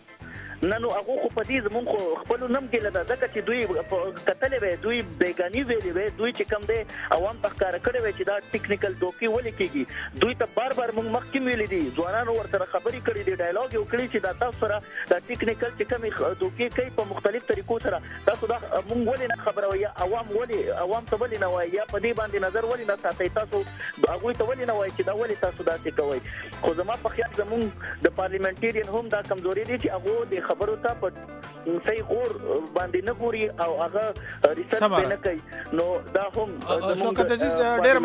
Speaker 17: نه نو هغه خو په دې زمون خو خپل نوم کې لدا ځکه چې دوی قتل وي دوی بیگانی ویلي وي دوی چې کم دي عوام تخکار کړي وي چې دا ټیکنیکل دوکي ولې کیږي دوی ته بار بار موږ مخکې ویلي دي ځوانانو ورته خبرې کړې دي ډایالوګ یو کړی چې دا تاسو سره دا ټیکنیکل چې کم دوکي کوي په مختلف طریقو سره تاسو دا موږ ولې نه خبره وي عوام ته ولې نه وایي یا په دې باندې نظر ولې نه ساتي تاسو هغه ته ولې نه وایي چې دا ولې تاسو دا څه کوي خو زما په خیال زمون د پارلیمنټریان هم دا کمزوري دي چې هغه د خبرو ته په صحیح غور باندې نه ګوري او هغه ریسرچ نه کوي نو دا هم
Speaker 2: شوکت عزیز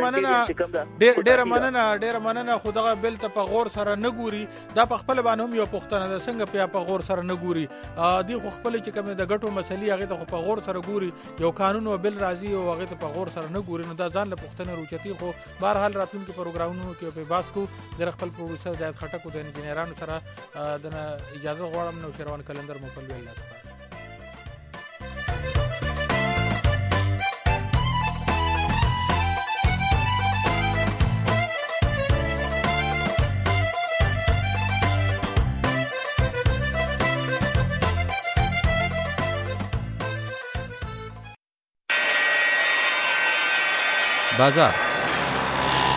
Speaker 2: ډېر مننه خو دغه بل ته په غور سره نه ګوري دا په خپل باندې هم یو پښتنه ده څنګه په غور سره نه ګوري دی خو خپل چې کوم د غټو مسلې هغه ته په غور سره ګوري یو قانون او بل راځي او هغه ته په غور سره نه ګوري نو دا ځان له پښتنه روچتي خو بهر حال راتلونکو پروګرامونو کې په باس کو د خپل پروډوسر زید خټک د انجینرانو سره د اجازه غواړم نو شروان کلندر مفل الله
Speaker 18: بازار